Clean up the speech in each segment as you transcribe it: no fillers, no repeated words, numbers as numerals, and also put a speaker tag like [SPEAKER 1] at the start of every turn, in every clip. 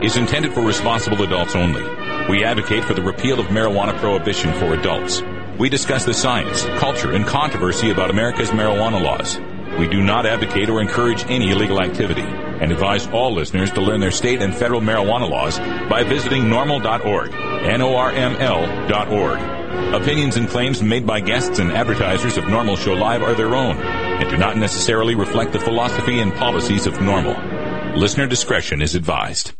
[SPEAKER 1] is intended for responsible adults only. We advocate for the repeal of marijuana prohibition for adults. We discuss the science, culture, and controversy about America's marijuana laws. We do not advocate or encourage any illegal activity and advise all listeners to learn their state and federal marijuana laws by visiting normal.org, NORML.org. Opinions and claims made by guests and advertisers of Normal Show Live are their own and do not necessarily reflect the philosophy and policies of Normal. Listener discretion is advised.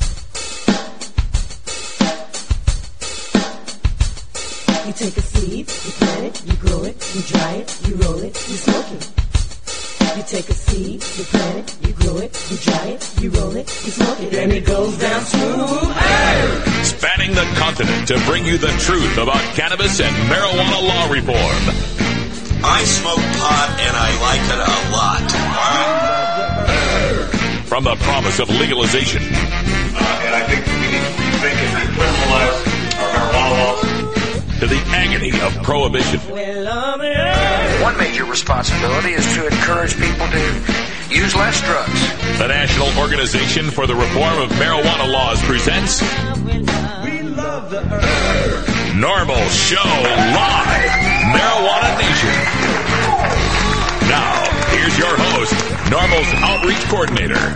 [SPEAKER 2] You take a seed, you plant it, you grow it, you dry it, you roll it, you smoke it. You take a seed, you plant it, you grow it, you dry it, you roll it, you smoke it. Then it goes down smooth. Hey!
[SPEAKER 1] Spanning the continent to bring you the truth about cannabis and marijuana law reform.
[SPEAKER 3] I smoke pot and I like it a lot.
[SPEAKER 1] From the promise of legalization.
[SPEAKER 4] And I think we need to rethink and decriminalize our marijuana laws.
[SPEAKER 1] To the agony of prohibition.
[SPEAKER 5] One major responsibility is to encourage people to use less drugs.
[SPEAKER 1] The National Organization for the Reform of Marijuana Laws presents Normal Show Live, Marijuana Nation. Now, here's your host, Normal's Outreach Coordinator,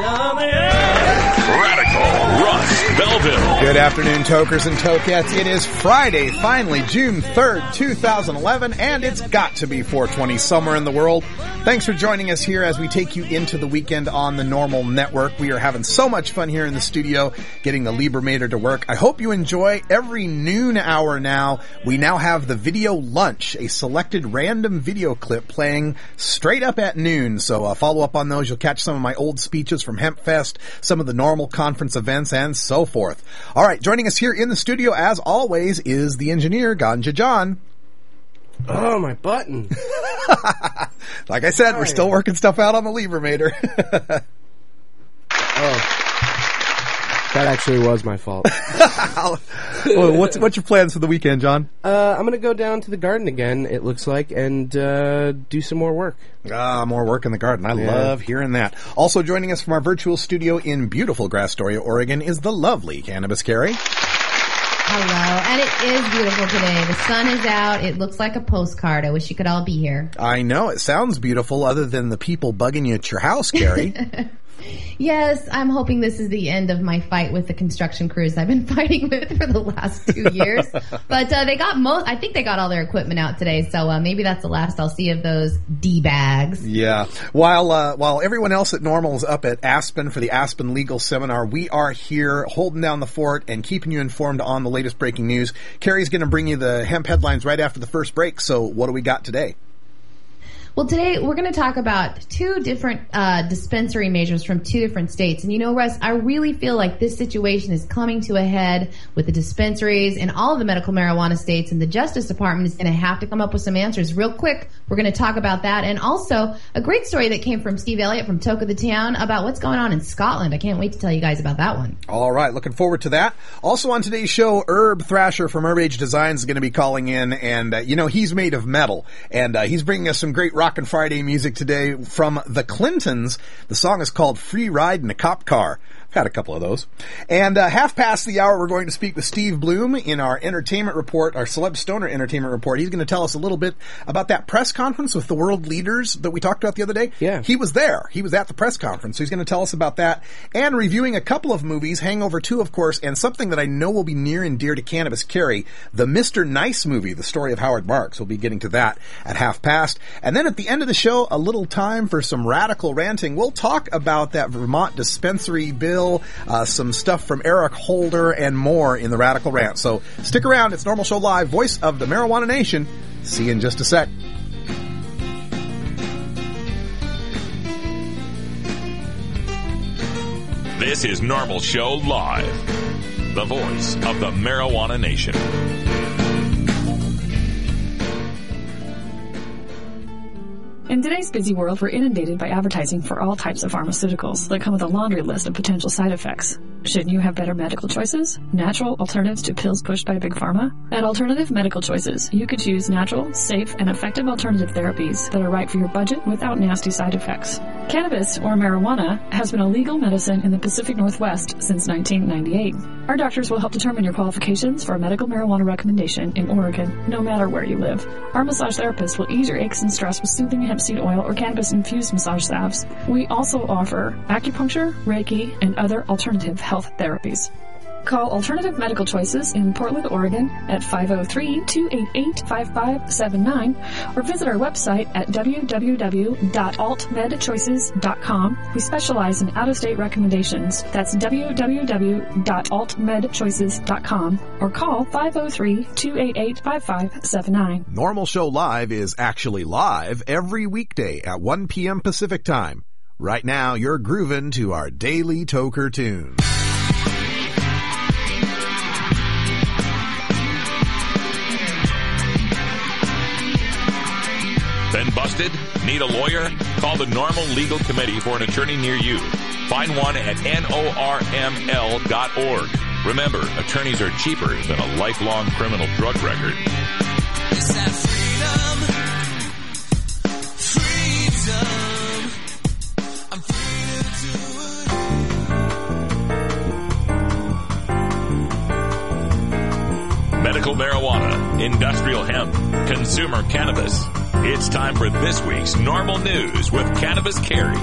[SPEAKER 1] Radical Russ Belville.
[SPEAKER 6] Good afternoon, tokers and tokettes. It is Friday, finally, June 3rd, 2011, and it's got to be 420 somewhere in the world. Thanks for joining us here as we take you into the weekend on the Normal Network. We are having so much fun here in the studio, getting the Liebermater to work. I hope you enjoy every noon hour now. We now have the Video Lunch, a selected random video clip playing straight up at noon. So follow up on those. You'll catch some of my old speeches from HempFest, some of the Normal conference events, and so forth. All right, joining us here in the studio, as always, is the engineer, Ganja John.
[SPEAKER 7] Oh, my button.
[SPEAKER 6] Like I said, we're still working stuff out on the Liebermater.
[SPEAKER 7] That actually was my fault.
[SPEAKER 6] Well, what's your plans for the weekend, John?
[SPEAKER 7] I'm going to go down to the garden again, it looks like, and do some more work.
[SPEAKER 6] More work in the garden. I love hearing that. Also joining us from our virtual studio in beautiful Grastoria, Oregon, is the lovely Cannabis Carrie.
[SPEAKER 8] Hello, and it is beautiful today. The sun is out. It looks like a postcard. I wish you could all be here.
[SPEAKER 6] I know. It sounds beautiful other than the people bugging you at your house, Carrie.
[SPEAKER 8] Yes, I'm hoping this is the end of my fight with the construction crews I've been fighting with for the last 2 years. But I think they got all their equipment out today, so maybe that's the last I'll see of those D-bags.
[SPEAKER 6] Yeah. While everyone else at Normal is up at Aspen for the Aspen Legal Seminar, we are here holding down the fort and keeping you informed on the latest breaking news. Carrie's going to bring you the hemp headlines right after the first break, so what do we got today?
[SPEAKER 8] Well, today we're going to talk about two different dispensary measures from two different states. And you know, Russ, I really feel like this situation is coming to a head with the dispensaries in all of the medical marijuana states, and the Justice Department is going to have to come up with some answers real quick. We're going to talk about that, and also a great story that came from Steve Elliott from Toke of the Town about what's going on in Scotland. I can't wait to tell you guys about that one.
[SPEAKER 6] All right, looking forward to that. Also on today's show, Herb Thrasher from Herb Age Designs is going to be calling in, and he's made of metal, and he's bringing us some great Rockin' Friday music today from the Clintons. The song is called Free Ride in a Cop Car. I've had a couple of those. And half past the hour, we're going to speak with Steve Bloom in our entertainment report, our Celeb Stoner entertainment report. He's going to tell us a little bit about that press conference with the world leaders that we talked about the other day.
[SPEAKER 7] Yeah.
[SPEAKER 6] He was there. He was at the press conference, so he's going to tell us about that. And reviewing a couple of movies, Hangover 2, of course, and something that I know will be near and dear to Cannabis Carrie, the Mr. Nice movie, the story of Howard Marks. We'll be getting to that at half past. And then at the end of the show, a little time for some radical ranting. We'll talk about that Vermont dispensary bill, some stuff from Eric Holder, and more in the Radical Rant. So stick around. It's Normal Show Live, voice of the Marijuana Nation. See you in just a sec.
[SPEAKER 1] This is Normal Show Live, the voice of the Marijuana Nation.
[SPEAKER 9] In In today's busy world, we're inundated by advertising for all types of pharmaceuticals that come with a laundry list of potential side effects. Shouldn't you have better medical choices? Natural alternatives to pills pushed by Big Pharma? At Alternative Medical Choices, you could choose natural, safe, and effective alternative therapies that are right for your budget without nasty side effects. Cannabis, or marijuana, has been a legal medicine in the Pacific Northwest since 1998. Our doctors will help determine your qualifications for a medical marijuana recommendation in Oregon, no matter where you live. Our massage therapist will ease your aches and stress with soothing hemp seed oil or cannabis-infused massage salves. We also offer acupuncture, Reiki, and other alternative health therapies. Call Alternative Medical Choices in Portland, Oregon at 503-288-5579 or visit our website at www.altmedchoices.com. We specialize in out-of-state recommendations. That's www.altmedchoices.com or call 503-288-5579.
[SPEAKER 10] Normal Show Live is actually live every weekday at 1 p.m. Pacific Time. Right now, you're grooving to our daily Toker tune.
[SPEAKER 1] Been busted? Need a lawyer? Call the Normal Legal Committee for an attorney near you. Find one at norml.org. Remember, attorneys are cheaper than a lifelong criminal drug record.
[SPEAKER 11] It's that freedom. I'm free to do it.
[SPEAKER 1] Medical marijuana, industrial hemp, consumer cannabis. It's time for this week's Normal News with Cannabis Carrie.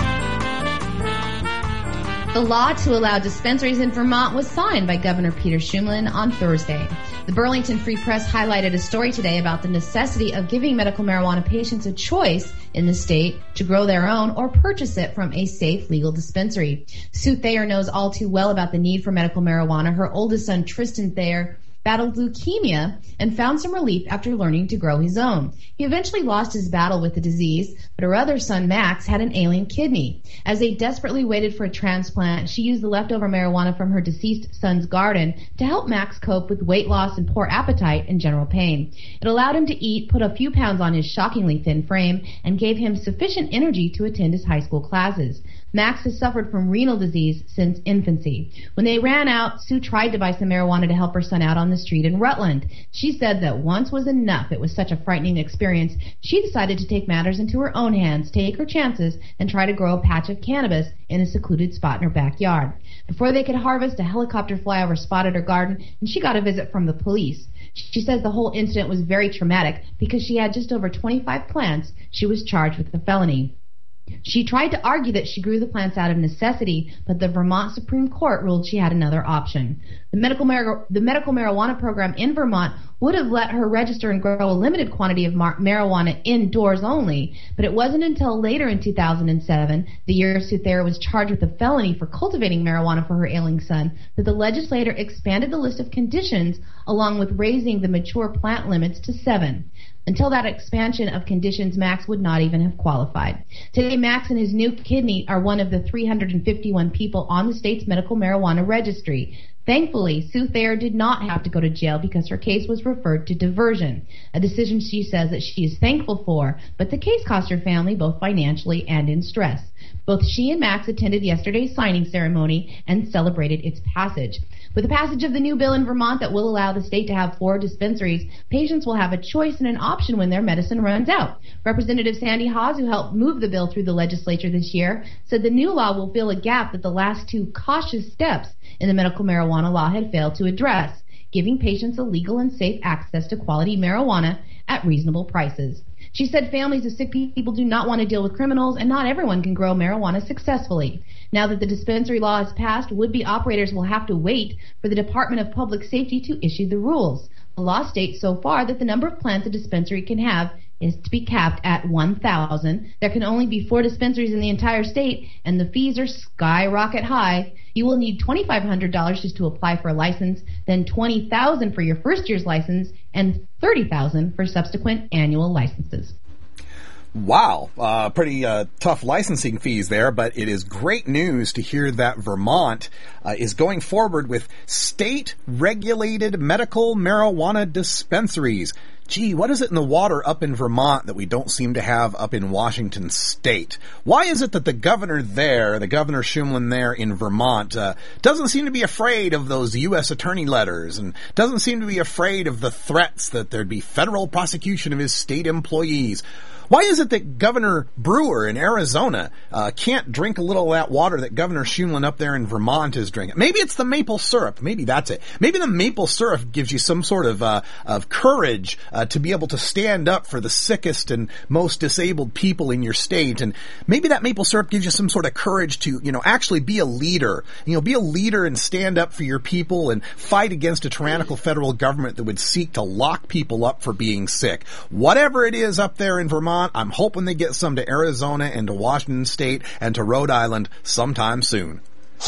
[SPEAKER 8] The law to allow dispensaries in Vermont was signed by Governor Peter Shumlin on Thursday. The Burlington Free Press highlighted a story today about the necessity of giving medical marijuana patients a choice in the state to grow their own or purchase it from a safe, legal dispensary. Sue Thayer knows all too well about the need for medical marijuana. Her oldest son, Tristan Thayer, battled leukemia and found some relief after learning to grow his own. He eventually lost his battle with the disease, but her other son, Max, had an ailing kidney. As they desperately waited for a transplant, she used the leftover marijuana from her deceased son's garden to help Max cope with weight loss and poor appetite and general pain. It allowed him to eat, put a few pounds on his shockingly thin frame, and gave him sufficient energy to attend his high school classes. Max has suffered from renal disease since infancy. When they ran out, Sue tried to buy some marijuana to help her son out on the street in Rutland. She said that once was enough. It was such a frightening experience. She decided to take matters into her own hands, take her chances, and try to grow a patch of cannabis in a secluded spot in her backyard. Before they could harvest, a helicopter flyover spotted her garden, and she got a visit from the police. She says the whole incident was very traumatic because she had just over 25 plants. She was charged with a felony. She tried to argue that she grew the plants out of necessity, but the Vermont Supreme Court ruled she had another option. The medical marijuana program in Vermont would have let her register and grow a limited quantity of marijuana indoors only, but it wasn't until later in 2007, the year Sue Thayer was charged with a felony for cultivating marijuana for her ailing son, that the legislature expanded the list of conditions along with raising the mature plant limits to 7. Until that expansion of conditions, Max would not even have qualified. Today, Max and his new kidney are one of the 351 people on the state's medical marijuana registry. Thankfully, Sue Thayer did not have to go to jail because her case was referred to diversion, a decision she says that she is thankful for, but the case cost her family both financially and in stress. Both she and Max attended yesterday's signing ceremony and celebrated its passage. With the passage of the new bill in Vermont that will allow the state to have 4 dispensaries, patients will have a choice and an option when their medicine runs out. Representative Sandy Hawes, who helped move the bill through the legislature this year, said the new law will fill a gap that the last 2 cautious steps in the medical marijuana law had failed to address, giving patients a legal and safe access to quality marijuana at reasonable prices. She said families of sick people do not want to deal with criminals, and not everyone can grow marijuana successfully. Now that the dispensary law has passed, would-be operators will have to wait for the Department of Public Safety to issue the rules. The law states so far that the number of plants a dispensary can have is to be capped at 1,000. There can only be 4 dispensaries in the entire state, and the fees are skyrocket high. You will need $2,500 just to apply for a license, then $20,000 for your first year's license, and $30,000 for subsequent annual licenses.
[SPEAKER 6] Wow, pretty tough licensing fees there, but it is great news to hear that Vermont is going forward with state-regulated medical marijuana dispensaries. gee, what is it in the water up in Vermont that we don't seem to have up in Washington State? Why is it that the governor there, the Governor Shumlin there in Vermont, doesn't seem to be afraid of those U.S. attorney letters and doesn't seem to be afraid of the threats that there'd be federal prosecution of his state employees? Why is it that Governor Brewer in Arizona can't drink a little of that water that Governor Shumlin up there in Vermont is drinking? Maybe it's the maple syrup. Maybe that's it. Maybe the maple syrup gives you some sort of courage to be able to stand up for the sickest and most disabled people in your state. And maybe that maple syrup gives you some sort of courage to, actually be a leader. Be a leader and stand up for your people and fight against a tyrannical federal government that would seek to lock people up for being sick. Whatever it is up there in Vermont, I'm hoping they get some to Arizona and to Washington State and to Rhode Island sometime soon.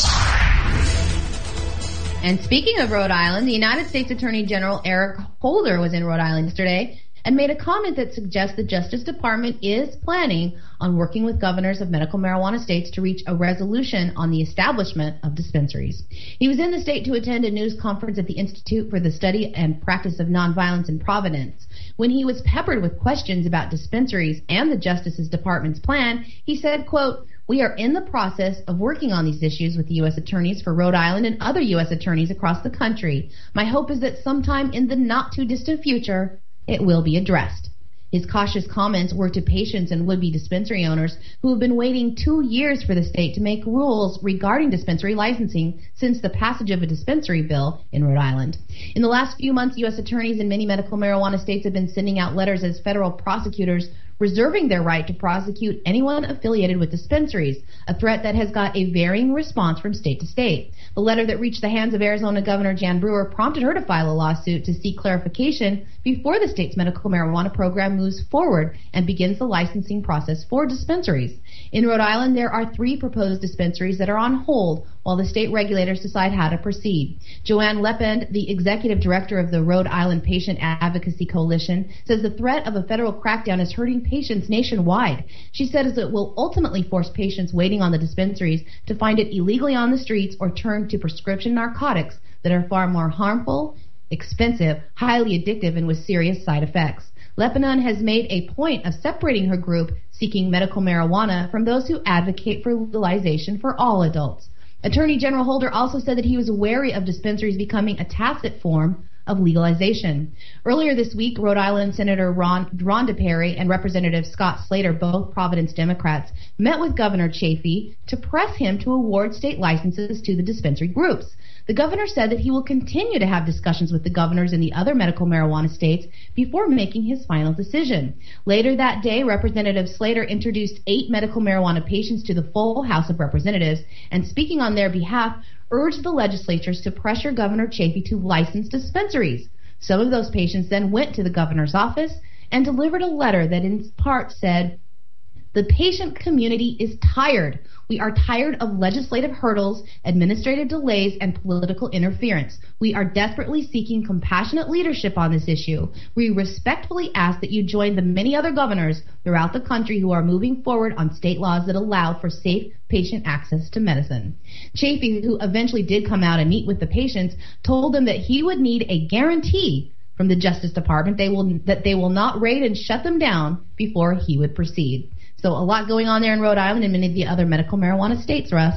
[SPEAKER 8] And speaking of Rhode Island, the United States Attorney General Eric Holder was in Rhode Island yesterday and made a comment that suggests the Justice Department is planning on working with governors of medical marijuana states to reach a resolution on the establishment of dispensaries. He was in the state to attend a news conference at the Institute for the Study and Practice of Nonviolence in Providence. When he was peppered with questions about dispensaries and the Justice Department's plan, he said, quote, "We are in the process of working on these issues with the U.S. attorneys for Rhode Island and other U.S. attorneys across the country. My hope is that sometime in the not-too-distant future, it will be addressed." His cautious comments were to patients and would-be dispensary owners who have been waiting 2 years for the state to make rules regarding dispensary licensing since the passage of a dispensary bill in Rhode Island. In the last few months, U.S. attorneys in many medical marijuana states have been sending out letters as federal prosecutors reserving their right to prosecute anyone affiliated with dispensaries, a threat that has got a varying response from state to state. The letter that reached the hands of Arizona Governor Jan Brewer prompted her to file a lawsuit to seek clarification before the state's medical marijuana program moves forward and begins the licensing process for dispensaries. In Rhode Island, there are 3 proposed dispensaries that are on hold while the state regulators decide how to proceed. Joanne Lepend, the executive director of the Rhode Island Patient Advocacy Coalition, says the threat of a federal crackdown is hurting patients nationwide. She says it will ultimately force patients waiting on the dispensaries to find it illegally on the streets or turn to prescription narcotics that are far more harmful, expensive, highly addictive, and with serious side effects. Lebanon has made a point of separating her group seeking medical marijuana from those who advocate for legalization for all adults. Attorney General Holder also said that he was wary of dispensaries becoming a tacit form of legalization. Earlier this week, Rhode Island Senator Rhonda Perry and Representative Scott Slater, both Providence Democrats, met with Governor Chafee to press him to award state licenses to the dispensary groups. The governor said that he will continue to have discussions with the governors in the other medical marijuana states before making his final decision. Later that day, Representative Slater introduced 8 medical marijuana patients to the full House of Representatives and, speaking on their behalf, urged the legislatures to pressure Governor Chafee to license dispensaries. Some of those patients then went to the governor's office and delivered a letter that in part said, "The patient community is tired. We are tired of legislative hurdles, administrative delays, and political interference. We are desperately seeking compassionate leadership on this issue. We respectfully ask that you join the many other governors throughout the country who are moving forward on state laws that allow for safe patient access to medicine." Chafee, who eventually did come out and meet with the patients, told them that he would need a guarantee from the Justice Department that they will not raid and shut them down before he would proceed. So a lot going on there in Rhode Island and many of the other medical marijuana states, Russ.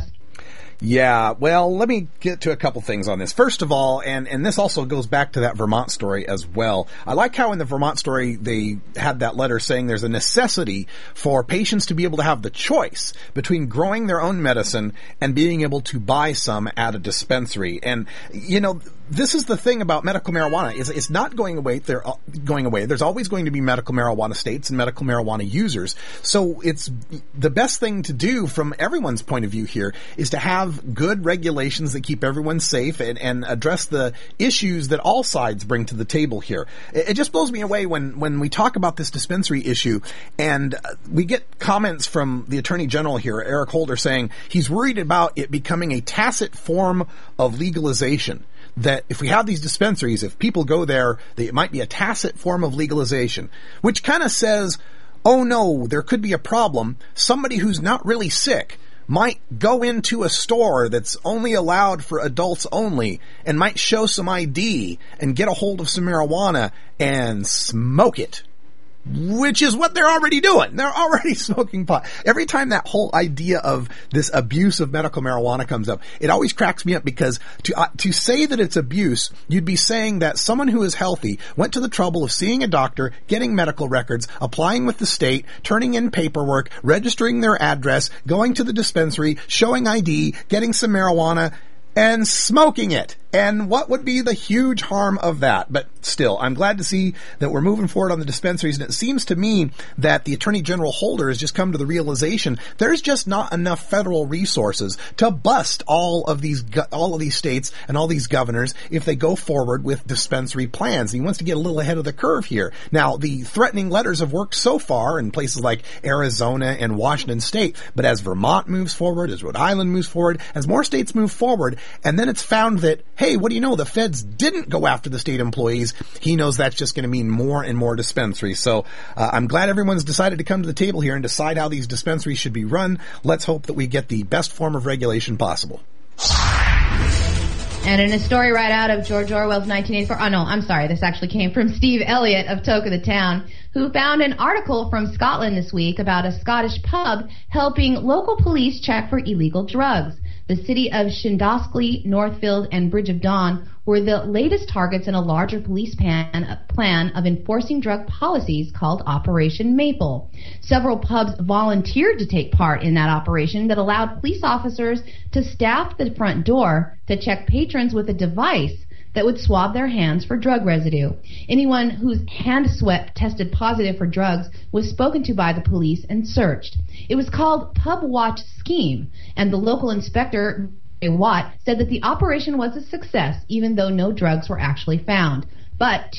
[SPEAKER 6] Yeah, well, let me get to a couple things on this. First of all, and this also goes back to that Vermont story as well. I like how in the Vermont story they had that letter saying there's a necessity for patients to be able to have the choice between growing their own medicine and being able to buy some at a dispensary. And, this is the thing about medical marijuana is it's not going away. They're going away. There's always going to be medical marijuana states and medical marijuana users. So it's the best thing to do from everyone's point of view here is to have good regulations that keep everyone safe and address the issues that all sides bring to the table here. It just blows me away when we talk about this dispensary issue and we get comments from the Attorney General here, Eric Holder, saying he's worried about it becoming a tacit form of legalization. That if we have these dispensaries, if people go there, that it might be a tacit form of legalization, which kind of says, oh no, there could be a problem. Somebody who's not really sick might go into a store that's only allowed for adults only and might show some ID and get a hold of some marijuana and smoke it. Which is what they're already doing. They're already smoking pot. Every time that whole idea of this abuse of medical marijuana comes up, it always cracks me up because to say that it's abuse, you'd be saying that someone who is healthy went to the trouble of seeing a doctor, getting medical records, applying with the state, turning in paperwork, registering their address, going to the dispensary, showing ID, getting some marijuana, and smoking it. And what would be the huge harm of that? But still, I'm glad to see that we're moving forward on the dispensaries, and it seems to me that the Attorney General Holder has just come to the realization there's just not enough federal resources to bust all of these states and all these governors if they go forward with dispensary plans. And he wants to get a little ahead of the curve here. Now, the threatening letters have worked so far in places like Arizona and Washington State, but as Vermont moves forward, as Rhode Island moves forward, as more states move forward, and then it's found that, hey, what do you know? The feds didn't go after the state employees. He knows that's just going to mean more and more dispensaries. So I'm glad everyone's decided to come to the table here and decide how these dispensaries should be run. Let's hope that we get the best form of regulation possible.
[SPEAKER 8] And in a story right out of George Orwell's 1984, oh no, I'm sorry, this actually came from Steve Elliott of Toke the Town, who found an article from Scotland this week about a Scottish pub helping local police check for illegal drugs. The city of Shindoskley, Northfield, and Bridge of Dawn were the latest targets in a larger police plan of enforcing drug policies called Operation Maple. Several pubs volunteered to take part in that operation that allowed police officers to staff the front door to check patrons with a device that would swab their hands for drug residue. Anyone whose hand sweat tested positive for drugs was spoken to by the police and searched. It was called Pub Watch Scheme, and the local inspector, Watt, said that the operation was a success, even though no drugs were actually found. But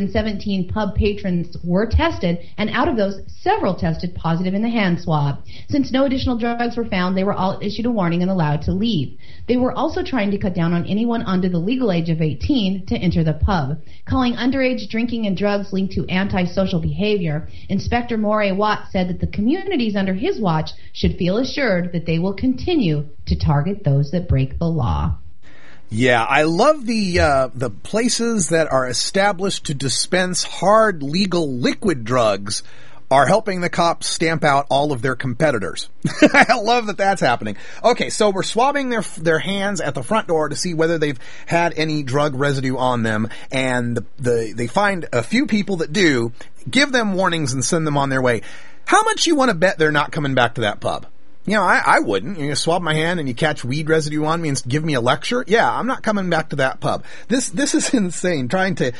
[SPEAKER 8] 217 pub patrons were tested, and out of those, several tested positive in the hand swab. Since no additional drugs were found, they were all issued a warning and allowed to leave. They were also trying to cut down on anyone under the legal age of 18 to enter the pub. Calling underage drinking and drugs linked to antisocial behavior, Inspector Moray Watt said that the communities under his watch should feel assured that they will continue to target those that break the law.
[SPEAKER 6] Yeah, I love the places that are established to dispense hard legal liquid drugs are helping the cops stamp out all of their competitors. I love that that's happening. Okay, so we're swabbing their hands at the front door to see whether they've had any drug residue on them, and they find a few people that do, give them warnings and send them on their way. How much you want to bet they're not coming back to that pub? You know, I wouldn't. You swab my hand and you catch weed residue on me and give me a lecture? Yeah, I'm not coming back to that pub. This is insane, trying to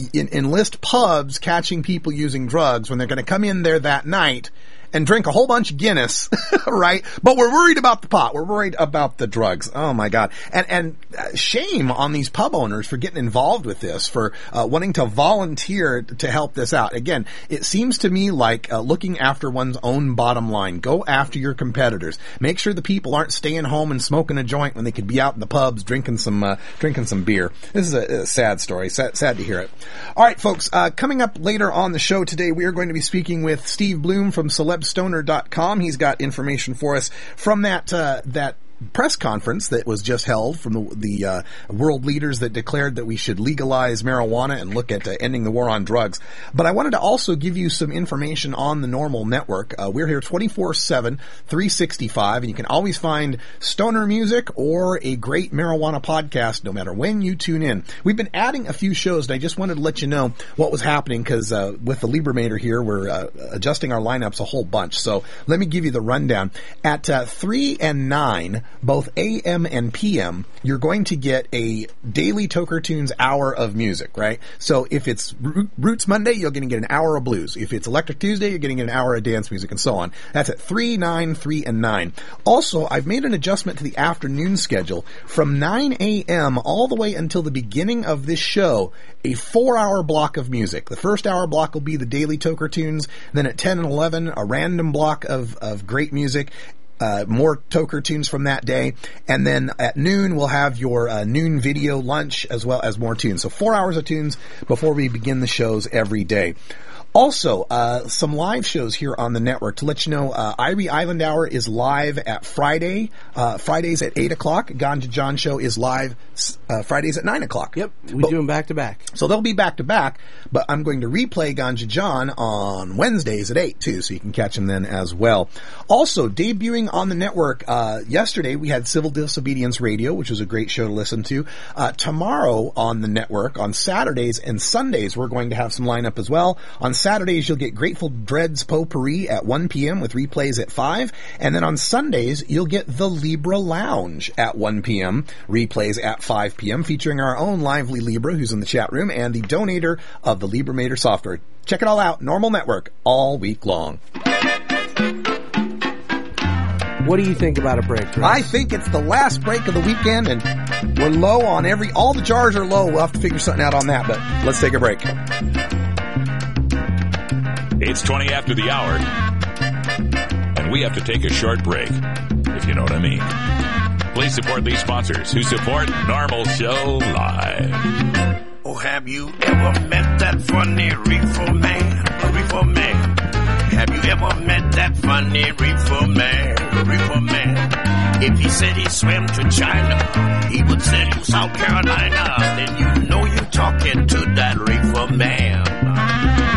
[SPEAKER 6] enlist pubs catching people using drugs when they're going to come in there that night and drink a whole bunch of Guinness, right? But we're worried about the pot. We're worried about the drugs. Oh my God. And shame on these pub owners for getting involved with this, for wanting to volunteer to help this out. Again, it seems to me like looking after one's own bottom line. Go after your competitors. Make sure the people aren't staying home and smoking a joint when they could be out in the pubs drinking some beer. This is a sad story. Sad to hear it. All right, folks, coming up later on the show today, we are going to be speaking with Steve Bloom from celebstoner.com. He's got information for us from that press conference that was just held from the world leaders that declared that we should legalize marijuana and look at ending the war on drugs. But I wanted to also give you some information on the Normal Network. We're here 24/7, 365, and you can always find stoner music or a great marijuana podcast no matter when you tune in. We've been adding a few shows, and I just wanted to let you know what was happening because with the Liebermater here, we're adjusting our lineups a whole bunch. So let me give you the rundown. At 3 and 9, both AM and PM, you're going to get a daily Toker Tunes hour of music, right? So if it's Roots Monday, you're going to get an hour of blues. If it's Electric Tuesday, you're getting an hour of dance music, and so on. That's at 3, 9, 3, and 9. Also, I've made an adjustment to the afternoon schedule. From 9 a.m. all the way until the beginning of this show, a 4-hour block of music. The first hour block will be the daily Toker Tunes. Then at 10 and 11, a random block of great music. More Toker tunes from that day. And then at noon, we'll have your noon video lunch as well as more tunes. So 4 hours of tunes before we begin the shows every day. Also, some live shows here on the network to let you know. Irie Island Hour is live at Fridays at 8 o'clock. Ganja John Show is live Fridays at 9 o'clock.
[SPEAKER 7] Yep, we do them back to back.
[SPEAKER 6] So they'll be back to back, but I'm going to replay Ganja John on Wednesdays at 8 too, so you can catch them then as well. Also, debuting on the network, yesterday we had Civil Disobedience Radio, which was a great show to listen to. Tomorrow on the network, on Saturdays and Sundays, we're going to have some lineup as well. On Saturdays, you'll get Grateful Dread's Potpourri at 1 p.m. with replays at 5. And then on Sundays, you'll get the Libra Lounge at 1 p.m., replays at 5 p.m., featuring our own Lively Libra, who's in the chat room, and the donator of the Libramator software. Check it all out. Normal Network, all week long.
[SPEAKER 7] What do you think about a break, Chris?
[SPEAKER 6] I think it's the last break of the weekend, and we're low on all the jars are low. We'll have to figure something out on that, but let's take a break.
[SPEAKER 1] It's 20 after the hour, and we have to take a short break, if you know what I mean. Please support these sponsors who support Normal Show Live.
[SPEAKER 3] Oh, have you ever met that funny reefer man? A reefer man. Have you ever met that funny reefer man? A reefer man. If he said he swam to China, he would say to South Carolina. Then you know you're talking to that reefer man.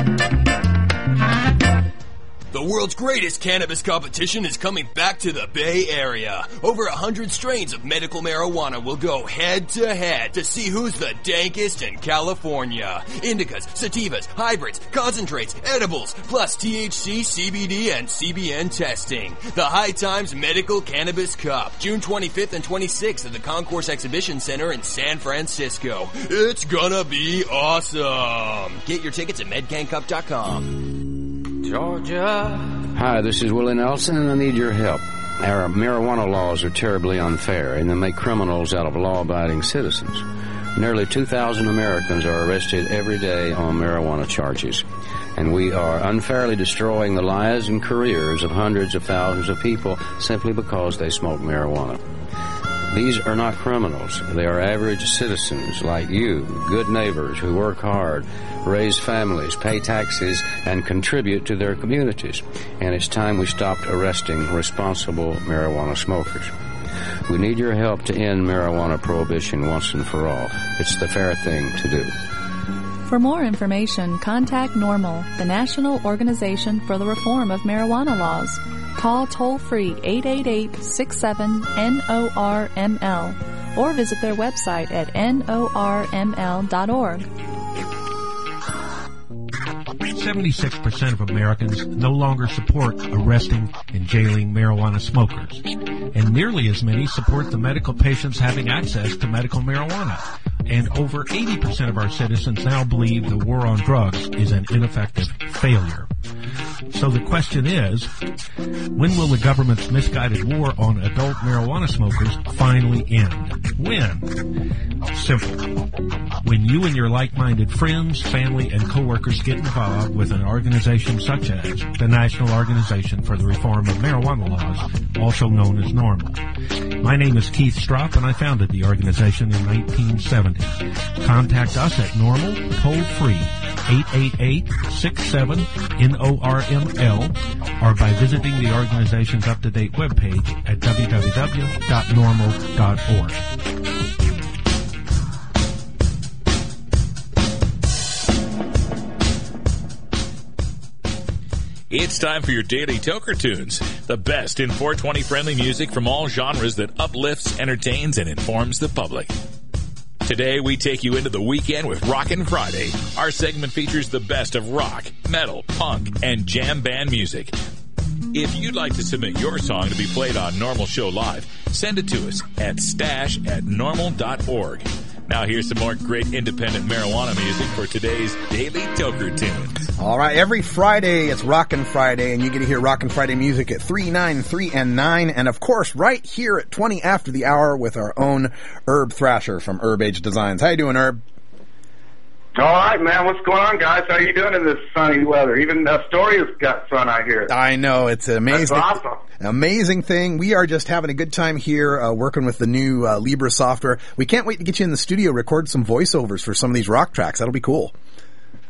[SPEAKER 12] The world's greatest cannabis competition is coming back to the Bay Area. Over 100 strains of medical marijuana will go head to head to see who's the dankest in California. Indicas, sativas, hybrids, concentrates, edibles, plus THC, CBD, and CBN testing. The High Times Medical Cannabis Cup, June 25th and 26th at the Concourse Exhibition Center in San Francisco. It's gonna be awesome. Get your tickets at medcancup.com.
[SPEAKER 13] Georgia. Hi, this is Willie Nelson, and I need your help. Our marijuana laws are terribly unfair, and they make criminals out of law-abiding citizens. Nearly 2,000 Americans are arrested every day on marijuana charges, and we are unfairly destroying the lives and careers of hundreds of thousands of people simply because they smoke marijuana. These are not criminals. They are average citizens like you, good neighbors who work hard, raise families, pay taxes, and contribute to their communities. And it's time we stopped arresting responsible marijuana smokers. We need your help to end marijuana prohibition once and for all. It's the fair thing to do.
[SPEAKER 14] For more information, contact NORML, the National Organization for the Reform of Marijuana Laws. Call toll-free 888-67-NORML or visit their website at norml.org.
[SPEAKER 15] 76% of Americans no longer support arresting and jailing marijuana smokers, and nearly as many support the medical patients having access to medical marijuana. And over 80% of our citizens now believe the war on drugs is an ineffective failure. So the question is, when will the government's misguided war on adult marijuana smokers finally end? When? Simple. When you and your like-minded friends, family, and coworkers get involved with an organization such as the National Organization for the Reform of Marijuana Laws, also known as NORML. My name is Keith Stropp, and I founded the organization in 1970. Contact us at NORML, toll-free, 888-67-NORML, or by visiting the organization's up-to-date webpage at www.norml.org.
[SPEAKER 1] It's time for your Daily Toker Tunes, the best in 420 friendly music from all genres that uplifts, entertains, and informs the public. Today, we take you into the weekend with Rockin' Friday. Our segment features the best of rock, metal, punk, and jam band music. If you'd like to submit your song to be played on Normal Show Live, send it to us at stash@normal.org. Now here's some more great independent marijuana music for today's Daily Toker Tunes.
[SPEAKER 6] All right, every Friday it's Rockin' Friday, and you get to hear Rockin' Friday music at 3, 9, 3, and 9, and of course right here at 20 after the hour with our own Herb Thrasher from Herb Age Designs. How you doing, Herb?
[SPEAKER 4] All right, man. What's going on, guys? How you doing in this sunny weather? Even Astoria's got sun out here.
[SPEAKER 6] I know. It's amazing.
[SPEAKER 4] That's awesome.
[SPEAKER 6] Amazing thing. We are just having a good time here working with the new Libra software. We can't wait to get you in the studio, record some voiceovers for some of these rock tracks. That'll be cool.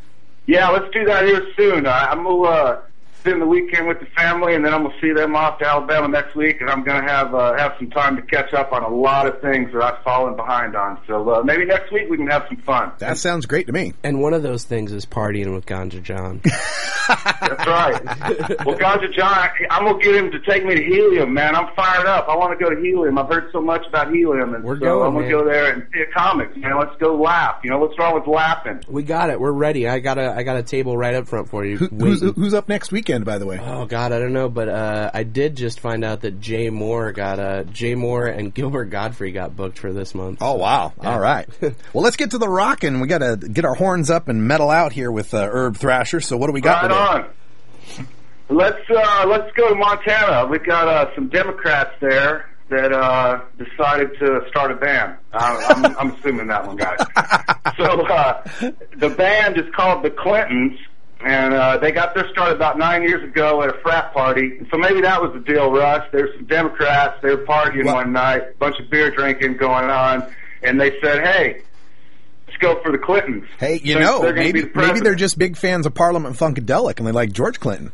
[SPEAKER 4] Yeah, let's do that here soon. I'm going to spend the weekend with the family, and then I'm going to see them off to Alabama next week, and I'm going to have some time to catch up on a lot of things that I've fallen behind on. So maybe next week we can have some fun.
[SPEAKER 6] That sounds great to me.
[SPEAKER 7] And one of those things is partying with Ganja John.
[SPEAKER 4] That's right. Well, Ganja John, I'm going to get him to take me to Helium, man. I'm fired up. I want to go to Helium. I've heard so much about Helium, and I'm going to go there and see a comics, man. Let's go laugh. You know, what's wrong with laughing?
[SPEAKER 7] We got it. We're ready. I got a table right up front for you.
[SPEAKER 6] Who's up next weekend, by the way?
[SPEAKER 7] Oh God, I don't know, but I did just find out that Jay Moore and Gilbert Godfrey got booked for this month.
[SPEAKER 6] Oh wow! Yeah. All right. Well, let's get to the rockin'. We got to get our horns up and metal out here with Herb Thrasher. So what do we got today?
[SPEAKER 4] On. Let's go to Montana. We've got some Democrats there that decided to start a band. I'm assuming that one, guys. So the band is called the Clintons, and they got their start about 9 years ago at a frat party. So maybe that was the deal, Russ. There's some Democrats. They were partying one night, a bunch of beer drinking going on, and they said, hey, let's go for the Clintons.
[SPEAKER 6] Hey, maybe they're just big fans of Parliament Funkadelic, and they like George Clinton.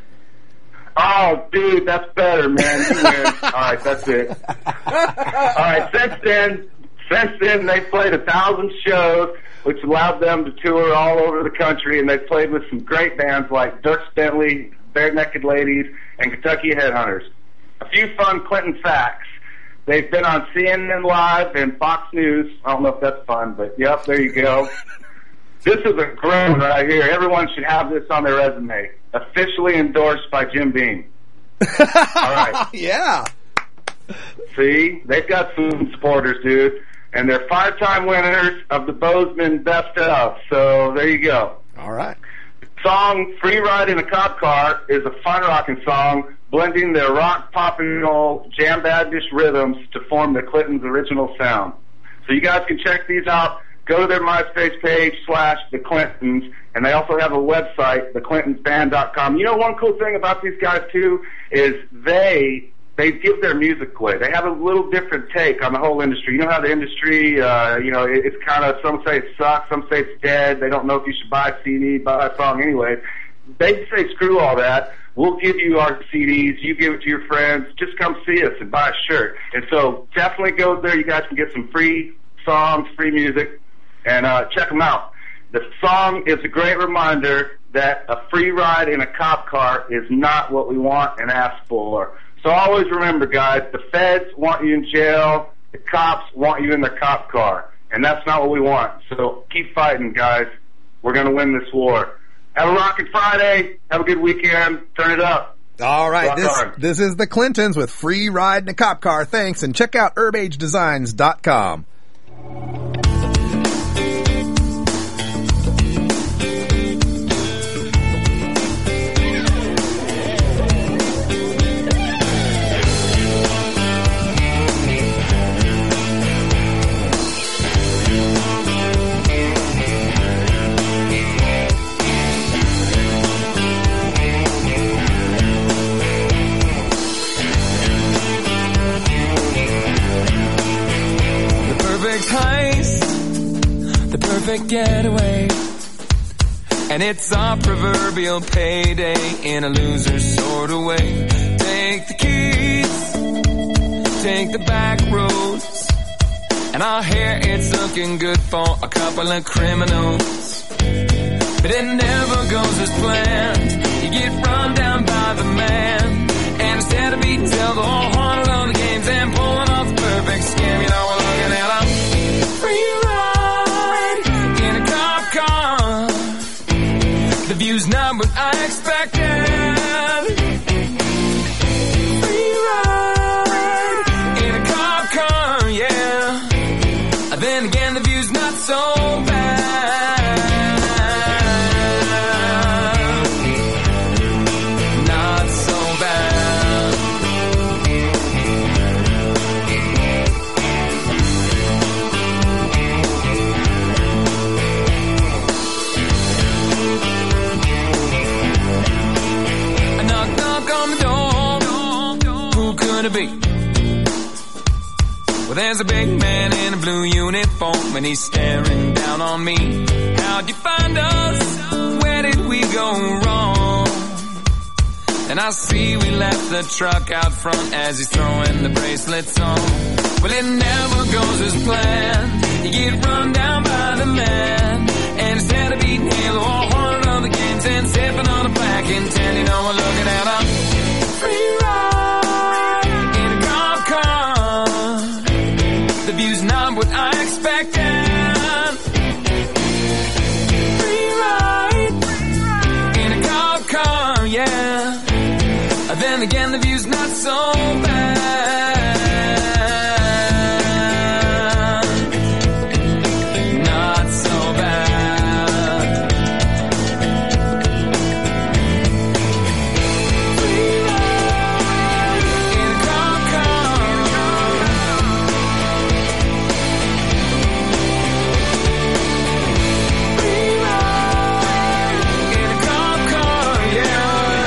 [SPEAKER 4] Oh, dude, that's better, man. You win. All right, that's it. All right, since then, they've played 1,000 shows, which allowed them to tour all over the country, and they've played with some great bands like Dierks Bentley, Bare Naked Ladies, and Kentucky Headhunters. A few fun Clinton facts. They've been on CNN Live and Fox News. I don't know if that's fun, but yep, there you go. This is a great one right here. Everyone should have this on their resume. Officially endorsed by Jim Beam. All right.
[SPEAKER 6] Yeah.
[SPEAKER 4] See? They've got some supporters, dude. And they're 5-time winners of the Bozeman Best Of. So there you go.
[SPEAKER 6] All right.
[SPEAKER 4] The song Free Ride in a Cop Car is a fun rockin' song, blending their rock, pop, and roll, jam bandish rhythms to form the Clintons' original sound. So you guys can check these out. Go to their MySpace page /The Clintons, and they also have a website, theclintonsband.com. You know, one cool thing about these guys, too, is they give their music away. They have a little different take on the whole industry. You know how the industry, it's kind of, some say it sucks, some say it's dead. They don't know if you should buy a CD, buy a song anyway. They say, screw all that. We'll give you our CDs. You give it to your friends. Just come see us and buy a shirt. And so definitely go there. You guys can get some free songs, free music, and check them out. The song is a great reminder that a free ride in a cop car is not what we want and ask for. So always remember, guys, the feds want you in jail, the cops want you in their cop car, and that's not what we want. So keep fighting, guys. We're going to win this war. Have a rockin' Friday. Have a good weekend. Turn it up.
[SPEAKER 6] All right, this is the Clintons with Free Ride in a Cop Car. Thanks, and check out herbagedesigns.com.
[SPEAKER 11] The perfect getaway, and it's our proverbial payday in a loser sort of way. Take the keys, take the back roads, and I hear it's looking good for a couple of criminals. But it never goes as planned. You get run down by the man, and instead of beating till the whole heart of the games and pulling off the perfect scam, you know we're looking at a free ride in a cop car. The view's not what I expected. Free ride in a cop car, yeah. Then again, the view's not so bad. Not so bad. I knock on the door. Who could it be? Well, there's a big man in a blue uniform, and he's staring down on me. How'd you find us? Where we go wrong? And I see we left the truck out front as he's throwing the bracelets on. Well, it never goes as planned. You get run down by the man, and instead of beating Halo or horn on the games and sipping on a black and tan, you know we're looking at a free ride in a cop car. The view's not what I expected. Free ride in a cop car, yeah. Then again, the view's not so bad. Not so bad. Free ride in a cop car. Free ride in a cop car, yeah.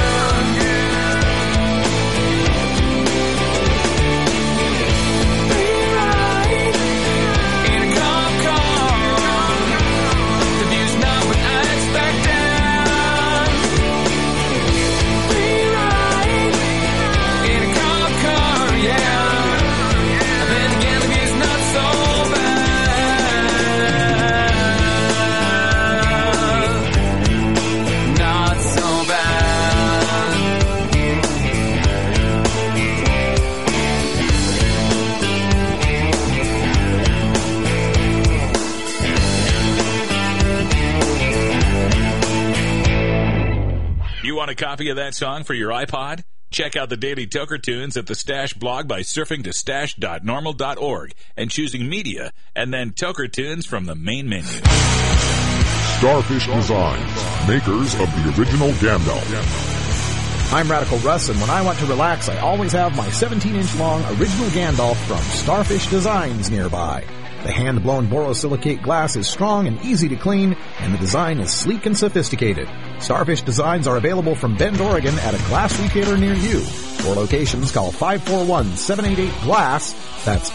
[SPEAKER 1] Want a copy of that song for your iPod? Check out the Daily Toker Tunes at the Stash blog by surfing to stash.normal.org and choosing Media and then Toker Tunes from the main menu.
[SPEAKER 16] Starfish Designs, makers of the original Gandalf.
[SPEAKER 6] I'm Radical Russ, and when I want to relax, I always have my 17-inch long original Gandalf from Starfish Designs nearby. The hand-blown borosilicate glass is strong and easy to clean, and the design is sleek and sophisticated. Starfish Designs are available from Bend, Oregon at a glass retailer near you. For locations, call 541-788-GLASS. That's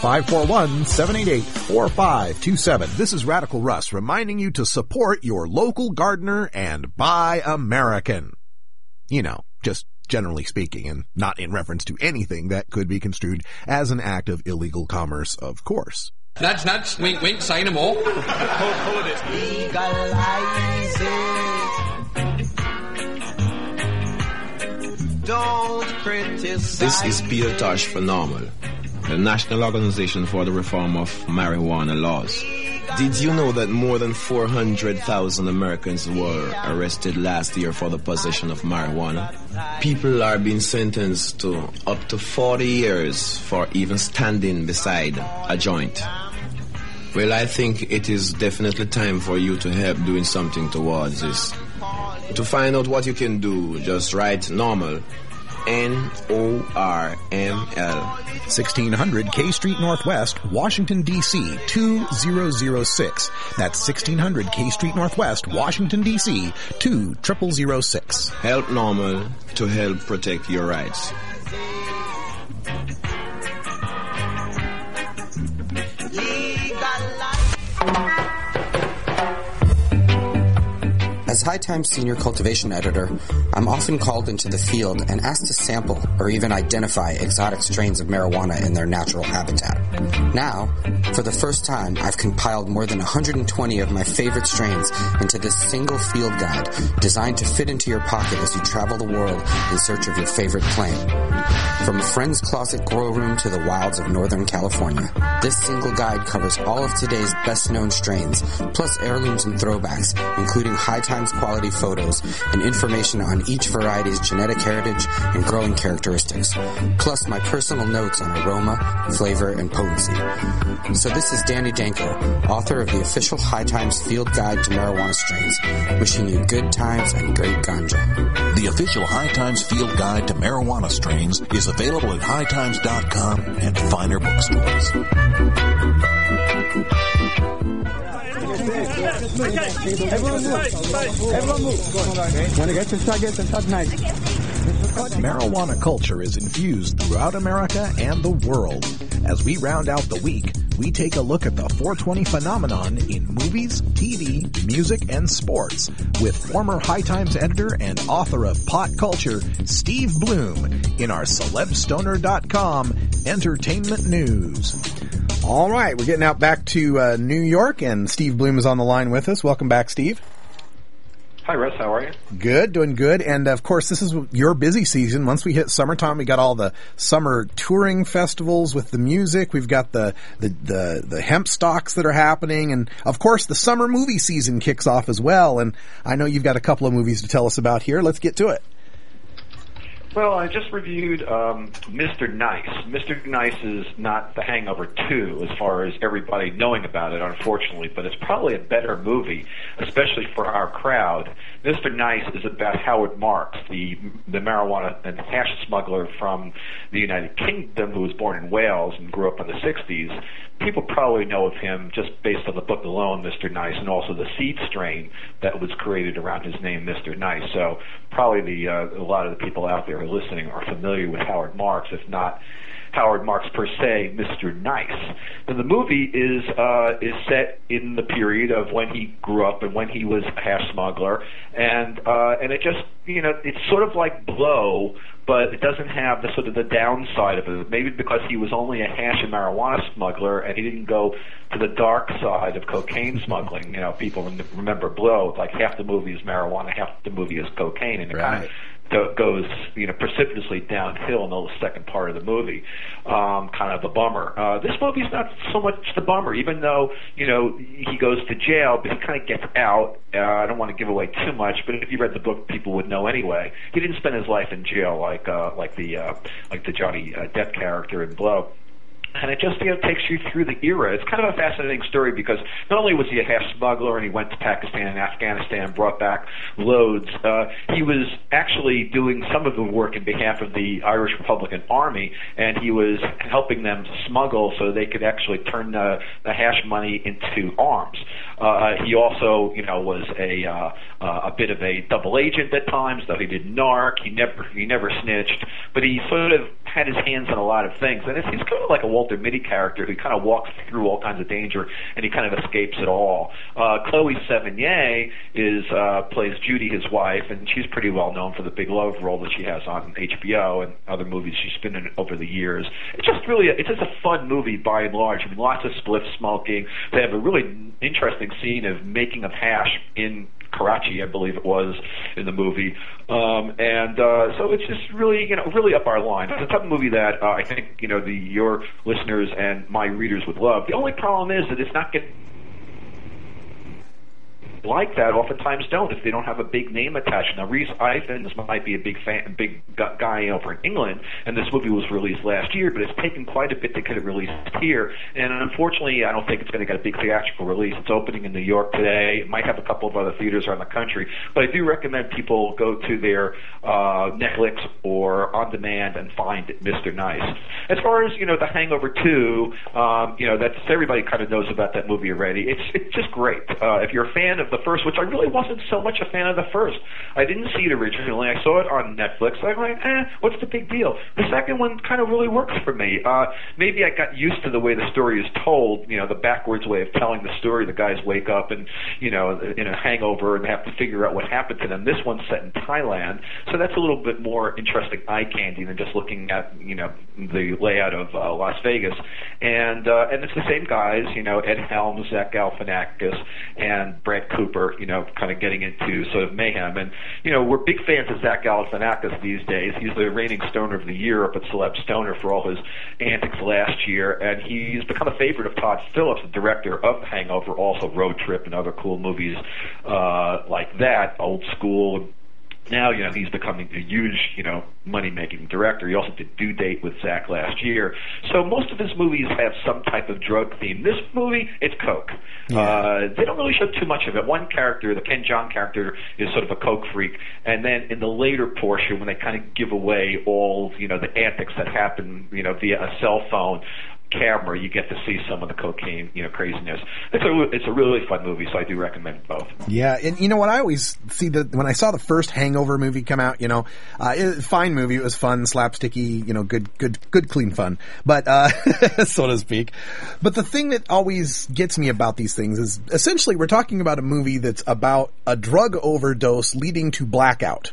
[SPEAKER 6] 541-788-4527.
[SPEAKER 10] This is Radical Russ reminding you to support your local gardener and buy American. You know, just generally speaking, and not in reference to anything that could be construed as an act of illegal commerce, of course.
[SPEAKER 17] Nudge, nudge, wink, wink, say no more.
[SPEAKER 2] Hold it. Legalize it. Don't criticize.
[SPEAKER 18] This is Peter Tosh for NORML, the National Organization for the Reform of Marijuana Laws. Did you know that more than 400,000 Americans were arrested last year for the possession of marijuana? People are being sentenced to up to 40 years for even standing beside a joint. Well, I think it is definitely time for you to help doing something towards this. To find out what you can do, just write NORML, NORML,
[SPEAKER 6] 1600 K Street Northwest, Washington, D.C. 2006. That's 1600 K Street Northwest, Washington, D.C. 20006.
[SPEAKER 18] Help NORML to help protect your rights.
[SPEAKER 19] As High Times Senior Cultivation Editor, I'm often called into the field and asked to sample or even identify exotic strains of marijuana in their natural habitat. Now, for the first time, I've compiled more than 120 of my favorite strains into this single field guide designed to fit into your pocket as you travel the world in search of your favorite plant. From a friend's closet grow room to the wilds of Northern California, this single guide covers all of today's best-known strains, plus heirlooms and throwbacks, including High Times quality photos and information on each variety's genetic heritage and growing characteristics, plus my personal notes on aroma, flavor, and potency. So this is Danny Danko, author of the official High Times Field Guide to Marijuana Strains, wishing you good times and great ganja.
[SPEAKER 20] The official High Times Field Guide to Marijuana Strains is available at hightimes.com and finer bookstores.
[SPEAKER 21] Everyone move. When it gets to target and start nice.
[SPEAKER 10] Marijuana culture is infused throughout America and the world. As we round out the week, we take a look at the 420 phenomenon in movies, TV, music, and sports with former High Times editor and author of Pot Culture, Steve Bloom, in our CelebStoner.com entertainment news.
[SPEAKER 6] All right, we're getting out back to New York, and Steve Bloom is on the line with us. Welcome back, Steve.
[SPEAKER 5] Hi, Russ. How are you?
[SPEAKER 6] Good, doing good. And, of course, this is your busy season. Once we hit summertime, we got all the summer touring festivals with the music. We've got the hemp stocks that are happening. And, of course, the summer movie season kicks off as well. And I know you've got a couple of movies to tell us about here. Let's get to it.
[SPEAKER 5] Well, I just reviewed Mr. Nice. Mr. Nice is not The Hangover 2 as far as everybody knowing about it, unfortunately, but it's probably a better movie, especially for our crowd. Mr. Nice is about Howard Marks, the marijuana and hash smuggler from the United Kingdom who was born in Wales and grew up in the 60s. People probably know of him just based on the book alone, Mr. Nice, and also the seed strain that was created around his name, Mr. Nice. So probably a lot of the people out there who are listening are familiar with Howard Marks, if not Howard Marks per se, Mr. Nice. And the movie is set in the period of when he grew up and when he was a hash smuggler, and it just, it's sort of like Blow, but it doesn't have the sort of the downside of it. Maybe because he was only a hash and marijuana smuggler and he didn't go to the dark side of cocaine smuggling. People remember Blow, like half the movie is marijuana, half the movie is cocaine, and it kind of goes precipitously downhill in the second part of the movie. Kind of a bummer. This movie's not so much the bummer, even though he goes to jail, but he kind of gets out. I don't want to give away too much, but if you read the book, people would know anyway. He didn't spend his life in jail like the Johnny Depp character in Blow. And it just takes you through the era. It's kind of a fascinating story because not only was he a hash smuggler and he went to Pakistan and Afghanistan, brought back loads, he was actually doing some of the work in behalf of the Irish Republican Army, and he was helping them smuggle so they could actually turn the hash money into arms. He also, was a bit of a double agent at times, though he did narc. He never snitched, but he sort of had his hands on a lot of things, and he's kind of like a Walter Mitty character who kind of walks through all kinds of danger, and he kind of escapes it all. Chloe Sevigny plays Judy, his wife, and she's pretty well known for the Big Love role that she has on HBO and other movies she's been in over the years. It's just a fun movie by and large. I mean, lots of spliff smoking. They have a really interesting scene of making of hash in Karachi, I believe it was, in the movie. So it's just really, really up our line. It's the type of movie that I think, your listeners and my readers would love. The only problem is that it's not getting like that oftentimes don't if they don't have a big name attached. Now, Rhys Ifans might be a big guy over in England, and this movie was released last year, but it's taken quite a bit to get it released here, and unfortunately I don't think it's going to get a big theatrical release. It's opening in New York today. It might have a couple of other theaters around the country, but I do recommend people go to their Netflix or On Demand and find Mr. Nice. As far as, The Hangover 2, that's everybody kind of knows about that movie already. It's just great. If you're a fan of the first, which I really wasn't so much a fan of the first. I didn't see it originally. I saw it on Netflix. I'm like, what's the big deal? The second one kind of really works for me. Maybe I got used to the way the story is told, the backwards way of telling the story. The guys wake up and, in a hangover and they have to figure out what happened to them. This one's set in Thailand, so that's a little bit more interesting eye candy than just looking at, the layout of Las Vegas. And it's the same guys, Ed Helms, Zach Galifianakis, and Brad Cooper, kind of getting into sort of mayhem. And, we're big fans of Zach Galifianakis these days. He's the reigning stoner of the year up at Celeb Stoner for all his antics last year, and he's become a favorite of Todd Phillips, the director of The Hangover, also Road Trip and other cool movies like that, Old School. Now, he's becoming a huge, money-making director. He also did Due Date with Zach last year. So most of his movies have some type of drug theme. This movie, it's coke. Yeah. They don't really show too much of it. One character, the Ken Jeong character, is sort of a coke freak. And then in the later portion, when they kind of give away all, the antics that happen, via a cell phone, camera, you get to see some of the cocaine, craziness. It's a really fun movie, so I do recommend both.
[SPEAKER 6] Yeah, and you know what? I always see that when I saw the first Hangover movie come out, fine movie. It was fun, slapsticky, good, clean fun, but so to speak. But the thing that always gets me about these things is essentially we're talking about a movie that's about a drug overdose leading to blackout.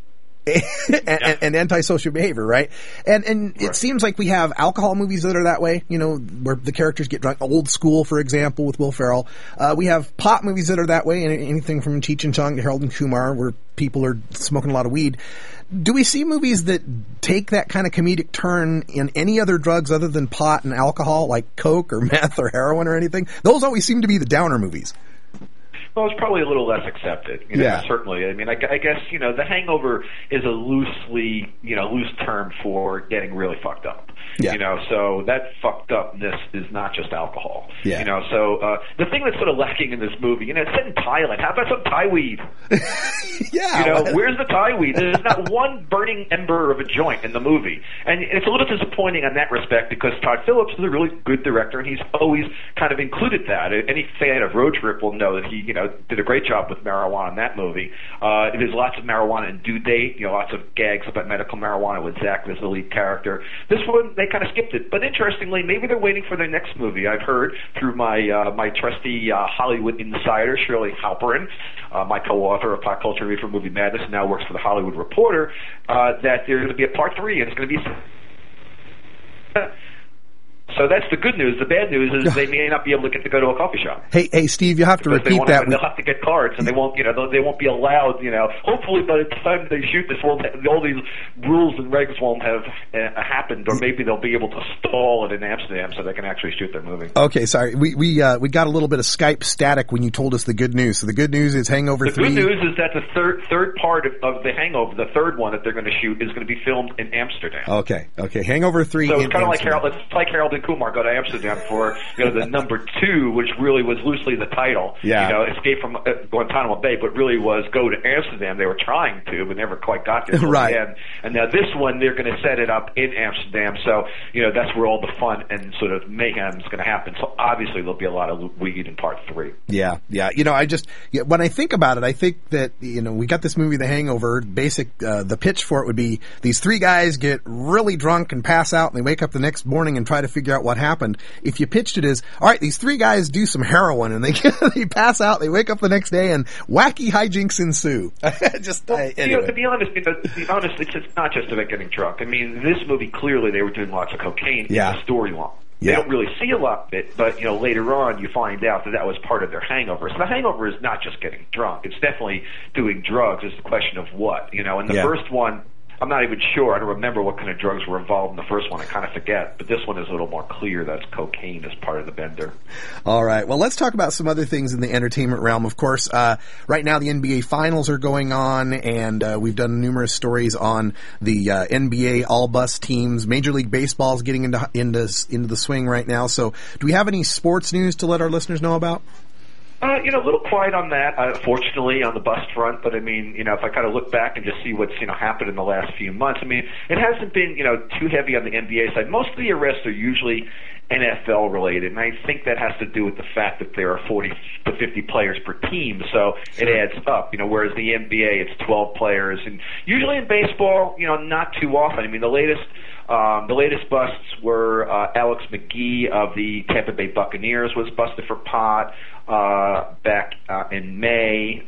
[SPEAKER 6] and antisocial behavior, right? And it seems like we have alcohol movies that are that way, where the characters get drunk. Old School, for example, with Will Ferrell. We have pot movies that are that way, and anything from Cheech and Chong to Harold and Kumar, where people are smoking a lot of weed. Do we see movies that take that kind of comedic turn in any other drugs other than pot and alcohol, like coke or meth or heroin or anything? Those always seem to be the downer movies.
[SPEAKER 5] Well, it's probably a little less accepted, certainly. I mean, I guess, The Hangover is a loose term for getting really fucked up. Yeah. So that fucked upness is not just alcohol. Yeah. So the thing that's sort of lacking in this movie, it's set in Thailand. How about some Thai weed? Yeah. Where's the Thai weed? There's not one burning ember of a joint in the movie. And it's a little disappointing in that respect because Todd Phillips is a really good director, and he's always kind of included that. Any fan of Road Trip will know that he, did a great job with marijuana in that movie. There's lots of marijuana in Due Date, lots of gags about medical marijuana with Zach as the lead character. This one, they kind of skipped it. But interestingly, maybe they're waiting for their next movie. I've heard through my trusty Hollywood insider, Shirley Halperin, my co-author of Pop Culture Review for Movie Madness, and now works for The Hollywood Reporter, that there's going to be a part 3, and it's going to be... So that's the good news. The bad news is they may not be able to get to go to a coffee shop.
[SPEAKER 6] Hey, Steve, you have to repeat that.
[SPEAKER 5] They'll have to get cards, and they won't be allowed. Hopefully, by the time they shoot this, all these rules and regs won't have happened, or maybe they'll be able to stall it in Amsterdam so they can actually shoot their movie.
[SPEAKER 6] Okay, sorry, we got a little bit of Skype static when you told us the good news. So the good news is Hangover 3.
[SPEAKER 5] The good news is that the third part of the Hangover, the third one that they're going to shoot, is going to be filmed in Amsterdam.
[SPEAKER 6] Okay, Hangover 3.
[SPEAKER 5] So it's kind of like Harold and Kumar go to Amsterdam for the number 2, which really was loosely the title. Yeah. Escape from Guantanamo Bay, but really was go to Amsterdam. They were trying to, but never quite got there. Right. And now this one, they're going to set it up in Amsterdam. So that's where all the fun and sort of mayhem is going to happen. So obviously there'll be a lot of weed in part 3.
[SPEAKER 6] Yeah. When I think about it, I think that we got this movie, The Hangover. The pitch for it would be these 3 guys get really drunk and pass out, and they wake up the next morning and try to figure out what happened. If you pitched it as, all right, these 3 guys do some heroin and they pass out, they wake up the next day and wacky hijinks ensue. Anyway.
[SPEAKER 5] To be honest, it's not just about getting drunk. I mean, this movie, clearly they were doing lots of cocaine in the storyline. They don't really see a lot of it, but later on you find out that was part of their hangover. So the hangover is not just getting drunk; it's definitely doing drugs. It's a question of what, In the first one, I'm not even sure. I don't remember what kind of drugs were involved in the first one. I kind of forget. But this one is a little more clear. That's cocaine as part of the bender.
[SPEAKER 6] All right. Well, let's talk about some other things in the entertainment realm. Of course, right now the NBA Finals are going on, and we've done numerous stories on the NBA all-bus teams. Major League Baseball is getting into the swing right now. So do we have any sports news to let our listeners know about?
[SPEAKER 5] A little quiet on that, fortunately, on the bus front. But I mean, if I kind of look back and just see what's, happened in the last few months, I mean, it hasn't been, too heavy on the NBA side. Most of the arrests are usually NFL related, and I think that has to do with the fact that there are 40 to 50 players per team, so it adds up, whereas the NBA, it's 12 players. And usually in baseball, not too often. I mean, the latest busts were Alex McGee of the Tampa Bay Buccaneers was busted for pot back in May.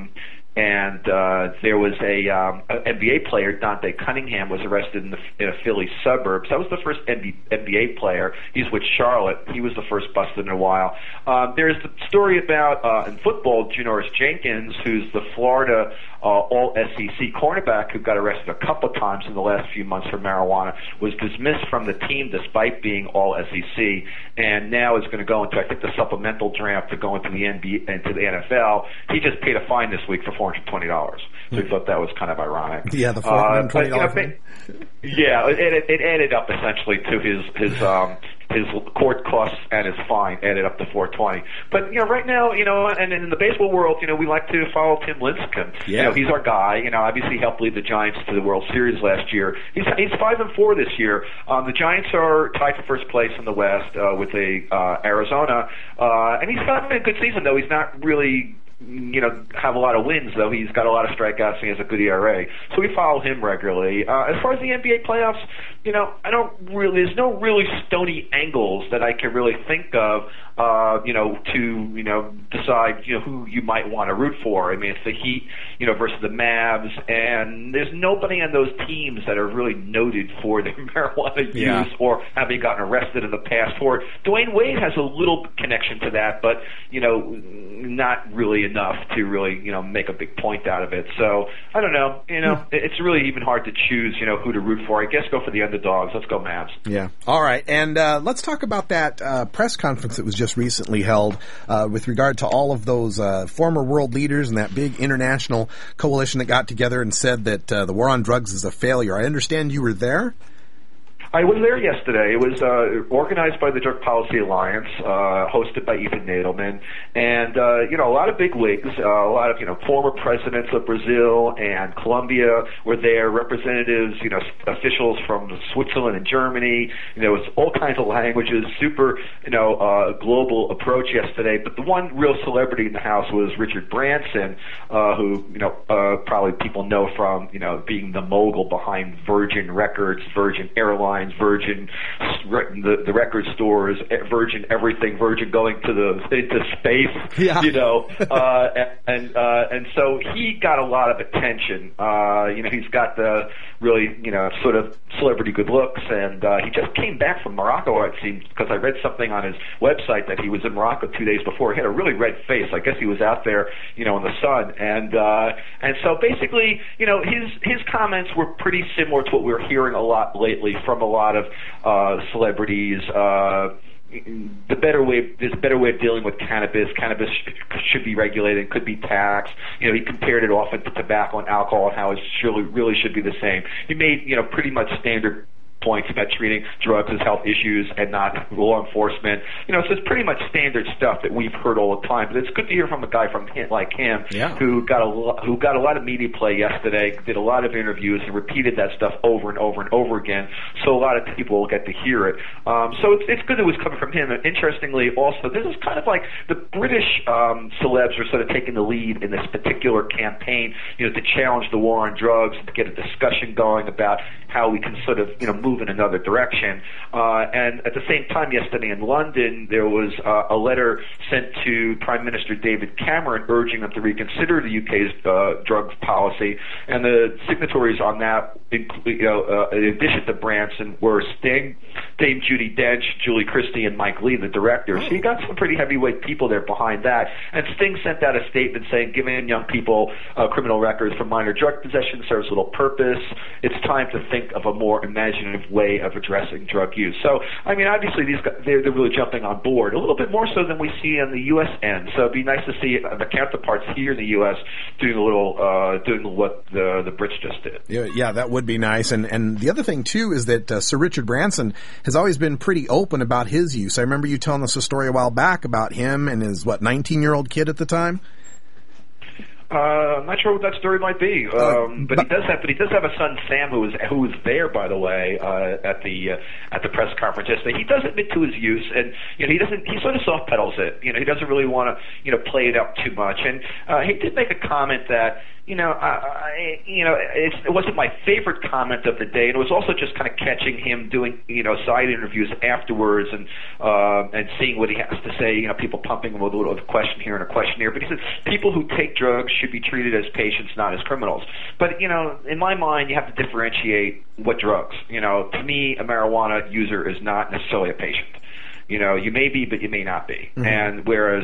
[SPEAKER 5] And there was a NBA player, Dante Cunningham, was arrested in a Philly suburbs. That was the first NBA player. He's with Charlotte. He was the first busted in a while. There's the story about, in football, Janoris Jenkins, who's the Florida all-SEC cornerback who got arrested a couple of times in the last few months for marijuana, was dismissed from the team despite being all-SEC, and now is going to go into, I think, the supplemental draft to go into the into the NFL. He just paid a fine this week for $420. So we thought that was kind of ironic.
[SPEAKER 6] Yeah, the $420.
[SPEAKER 5] Yeah, it added up essentially to his court costs and his fine added up to $420. But right now, and in the baseball world, we like to follow Tim Lincecum.
[SPEAKER 6] Yeah.
[SPEAKER 5] He's our guy. Obviously he helped lead the Giants to the World Series last year. He's 5-4 this year. The Giants are tied for first place in the West with Arizona, and he's having a good season though. He's not really have a lot of wins, though. He's got a lot of strikeouts and he has a good ERA. So we follow him regularly. As far as the NBA playoffs, there's no really stony angles that I can really think of, to decide, who you might want to root for. I mean, it's the Heat, versus the Mavs, and there's nobody on those teams that are really noted for their marijuana use or having gotten arrested in the past for it. Dwayne Wade has a little connection to that, but, not really enough to really, make a big point out of it. So, I don't know, it's really even hard to choose, who to root for. I guess go for the underdogs. Let's go Mavs.
[SPEAKER 6] Yeah. All right. And let's talk about that press conference that was just recently held with regard to all of those former world leaders and that big international coalition that got together and said that the war on drugs is a failure. I understand you were there?
[SPEAKER 5] I was there yesterday. It was organized by the Drug Policy Alliance, hosted by Ethan Nadelman, and a lot of big wigs, a lot of former presidents of Brazil and Colombia were there, representatives, officials from Switzerland and Germany. There was all kinds of languages, super global approach yesterday. But the one real celebrity in the house was Richard Branson, who probably people know from being the mogul behind Virgin Records, Virgin Airlines, Virgin, the record stores, Virgin everything, Virgin going into space, and so he got a lot of attention. He's got the really, sort of celebrity good looks, and he just came back from Morocco, it seems, because I read something on his website that he was in Morocco 2 days before. He had a really red face. I guess he was out there, in the sun, and so basically, his comments were pretty similar to what we're hearing a lot lately from a lot of celebrities. There's a better way of dealing with cannabis. Cannabis should be regulated, could be taxed. He compared it often to tobacco and alcohol and how it really should be the same. He made, pretty much standard points about treating drugs as health issues and not law enforcement. So it's pretty much standard stuff that we've heard all the time. But it's good to hear from a guy like him who got a lot of media play yesterday, did a lot of interviews, and repeated that stuff over and over and over again. So a lot of people will get to hear it. So it's good it was coming from him. And interestingly, also, this is kind of like the British celebs are sort of taking the lead in this particular campaign, to challenge the war on drugs, to get a discussion going about how we can sort of, move in another direction. And at the same time, yesterday in London, there was a letter sent to Prime Minister David Cameron urging them to reconsider the UK's drugs policy. And the signatories on that, in addition to Branson, were Sting, Dame Judi Dench, Julie Christie, and Mike Lee, the director. So you got some pretty heavyweight people there behind that. And Sting sent out a statement saying, giving young people criminal records for minor drug possession serves little purpose. It's time to think of a more imaginative way of addressing drug use. So, I mean, obviously these guys, they're really jumping on board a little bit more so than we see on the U.S. end. So it'd be nice to see the counterparts here in the U.S. doing what the Brits just did.
[SPEAKER 6] Yeah, that would be nice. And the other thing too is that Sir Richard Branson has always been pretty open about his use. I remember you telling us a story a while back about him and his 19-year-old kid at the time.
[SPEAKER 5] I'm not sure what that story might be, but he does have a son, Sam, who was there, by the way, at the press conference yesterday. He does admit to his use, and he sort of soft pedals it. He doesn't really want to play it up too much. And he did make a comment that it wasn't my favorite comment of the day, and it was also just kind of catching him doing side interviews afterwards and seeing what he has to say. People pumping him with a little question here and a question here. But he said people who take drugs should be treated as patients, not as criminals. But in my mind, you have to differentiate what drugs. To me, a marijuana user is not necessarily a patient. You may be, but you may not be. Mm-hmm. And whereas,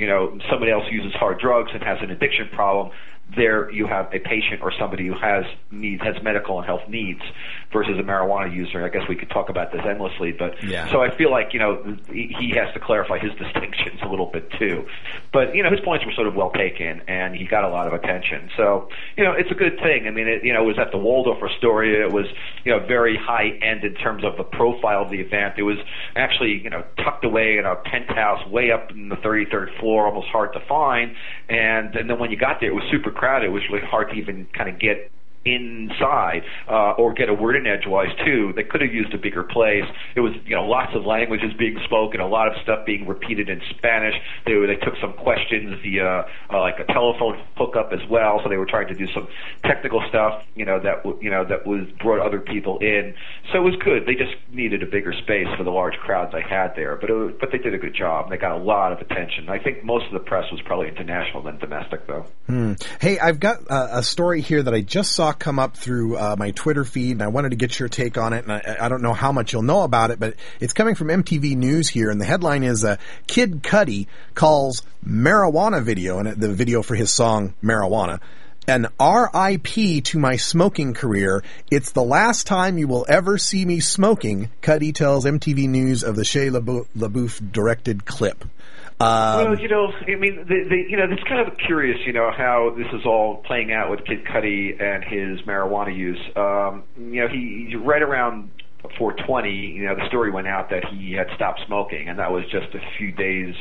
[SPEAKER 5] somebody else uses hard drugs and has an addiction problem, there you have a patient or somebody who has medical and health needs versus a marijuana user. I guess we could talk about this endlessly, but so I feel like, he has to clarify his distinctions a little bit too. But, his points were sort of well taken and he got a lot of attention. So, it's a good thing. I mean, it was at the Waldorf Astoria. It was, very high end in terms of the profile of the event. It was actually, tucked away in a penthouse way up in the 33rd floor, almost hard to find. And then when you got there, it was super crowded. It was really hard to even kind of get inside or get a word in edgewise too. They could have used a bigger place. It was lots of languages being spoken, a lot of stuff being repeated in Spanish. They took some questions via like a telephone hookup as well, so they were trying to do some technical stuff that was brought other people in. So it was good. They just needed a bigger space for the large crowds they had there, but they did a good job. They got a lot of attention. I think most of the press was probably international than domestic though.
[SPEAKER 6] Hey, I've got a story here that I just saw come up through my Twitter feed, and I wanted to get your take on it, and I don't know how much you'll know about it, but it's coming from MTV News here, and the headline is Kid Cudi calls marijuana video, and the video for his song Marijuana, an RIP to my smoking career. It's the last time you will ever see me smoking, Cudi tells MTV News of the Shia LaBeouf directed clip.
[SPEAKER 5] Well, it's kind of curious, how this is all playing out with Kid Cudi and his marijuana use. He right around 420, the story went out that he had stopped smoking, and that was just a few days.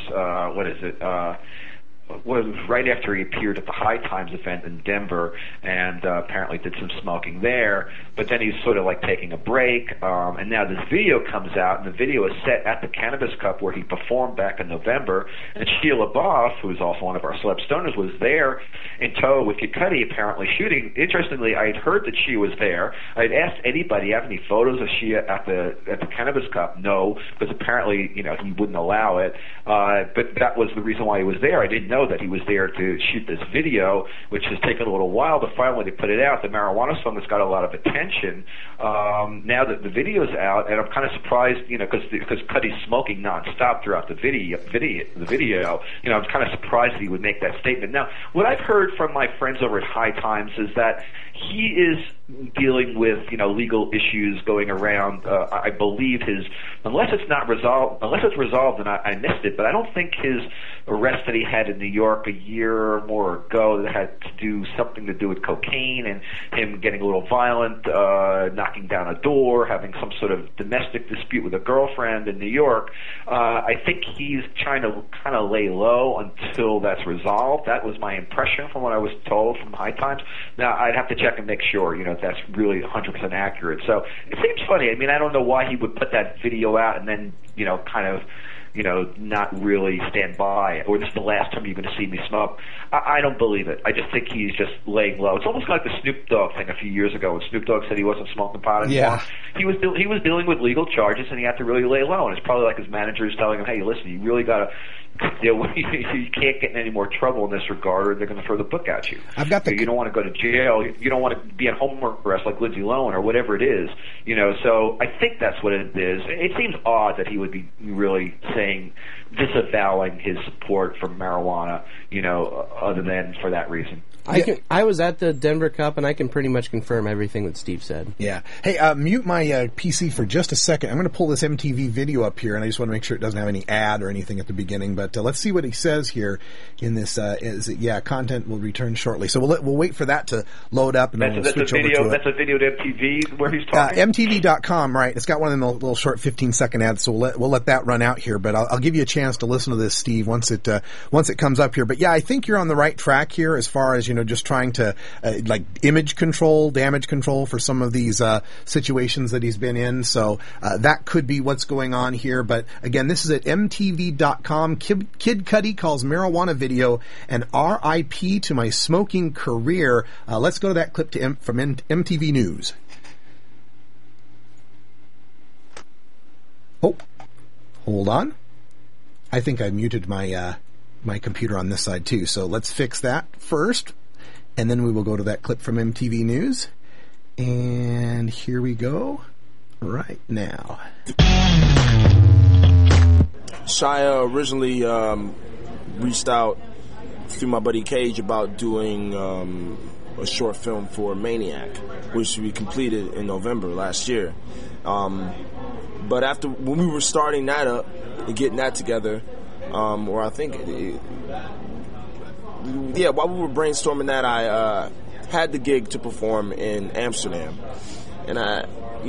[SPEAKER 5] Was right after he appeared at the High Times event in Denver and apparently did some smoking there, but then he's sort of like taking a break, and now this video comes out, and the video is set at the Cannabis Cup where he performed back in November, and Shia LaBeouf, who's also one of our celeb stoners, was there in tow with Kid Cudi apparently shooting. Interestingly, I had heard that Shia was there. I had asked anybody, have any photos of Shia at the Cannabis Cup? No, because apparently, he wouldn't allow it, but that was the reason why he was there. I didn't know that he was there to shoot this video, which has taken a little while, but finally they put it out. The marijuana song has got a lot of attention now that the video's out, and I'm kind of surprised, because Cudi's smoking nonstop throughout the video. I'm kind of surprised that he would make that statement. Now, what I've heard from my friends over at High Times is that he is dealing with, legal issues going around. I believe unless it's resolved, and I missed it, but I don't think his arrest that he had in New York a year or more ago that had to do something to do with cocaine and him getting a little violent, knocking down a door, having some sort of domestic dispute with a girlfriend in New York. I think he's trying to kind of lay low until that's resolved. That was my impression from what I was told from High Times. Now, I'd have to check and make sure, if that's really 100% accurate. So it seems funny. I mean, I don't know why he would put that video out and then, kind of, not really stand by it, or this is the last time you're going to see me smoke. I don't believe it. I just think he's just laying low. It's almost like the Snoop Dogg thing a few years ago when Snoop Dogg said he wasn't smoking pot anymore.
[SPEAKER 6] Yeah.
[SPEAKER 5] He was dealing with legal charges, and he had to really lay low. And it's probably like his manager is telling him, hey, listen, you really got to, you can't get in any more trouble in this regard, or they're going to throw the book at you. You don't want to go to jail. You don't want to be on home arrest like Lindsay Lohan or whatever it is. So I think that's what it is. It seems odd that he would be really disavowing his support for marijuana, other than for that reason.
[SPEAKER 7] I was at the Denver Cup, and I can pretty much confirm everything that Steve said.
[SPEAKER 6] Yeah. Hey, mute my PC for just a second. I'm going to pull this MTV video up here, and I just want to make sure it doesn't have any ad or anything at the beginning. But let's see what he says here in this. Content will return shortly. So we'll wait for that to load up, and then we'll switch over to it.
[SPEAKER 5] That's a video to MTV where he's talking?
[SPEAKER 6] MTV.com, right. It's got one of them little short 15-second ads, so we'll let that run out here. But I'll give you a chance to listen to this, Steve, once it comes up here. But yeah, I think you're on the right track here as far as, just trying to damage control for some of these situations that he's been in. So that could be what's going on here. But again, this is at MTV.com. Kid Cudi calls marijuana video an RIP to my smoking career. Let's go to that clip from MTV News. Oh, hold on. I think I muted my computer on this side too. So let's fix that first. And then we will go to that clip from MTV News. And here we go right now.
[SPEAKER 9] Shia originally reached out through my buddy Cage about doing a short film for Maniac, which we completed in November last year. But when we were starting that up and getting that together, or I think, while we were brainstorming that, I had the gig to perform in Amsterdam, and I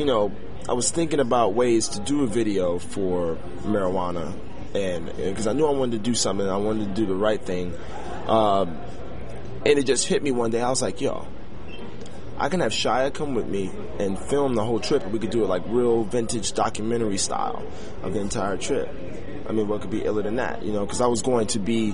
[SPEAKER 9] was thinking about ways to do a video for marijuana, and because I knew I wanted to do something, I wanted to do the right thing, and it just hit me one day. I was like, yo, I can have Shia come with me and film the whole trip, and we could do it like real vintage documentary style of the entire trip. I mean, what could be iller than that, because I was going to be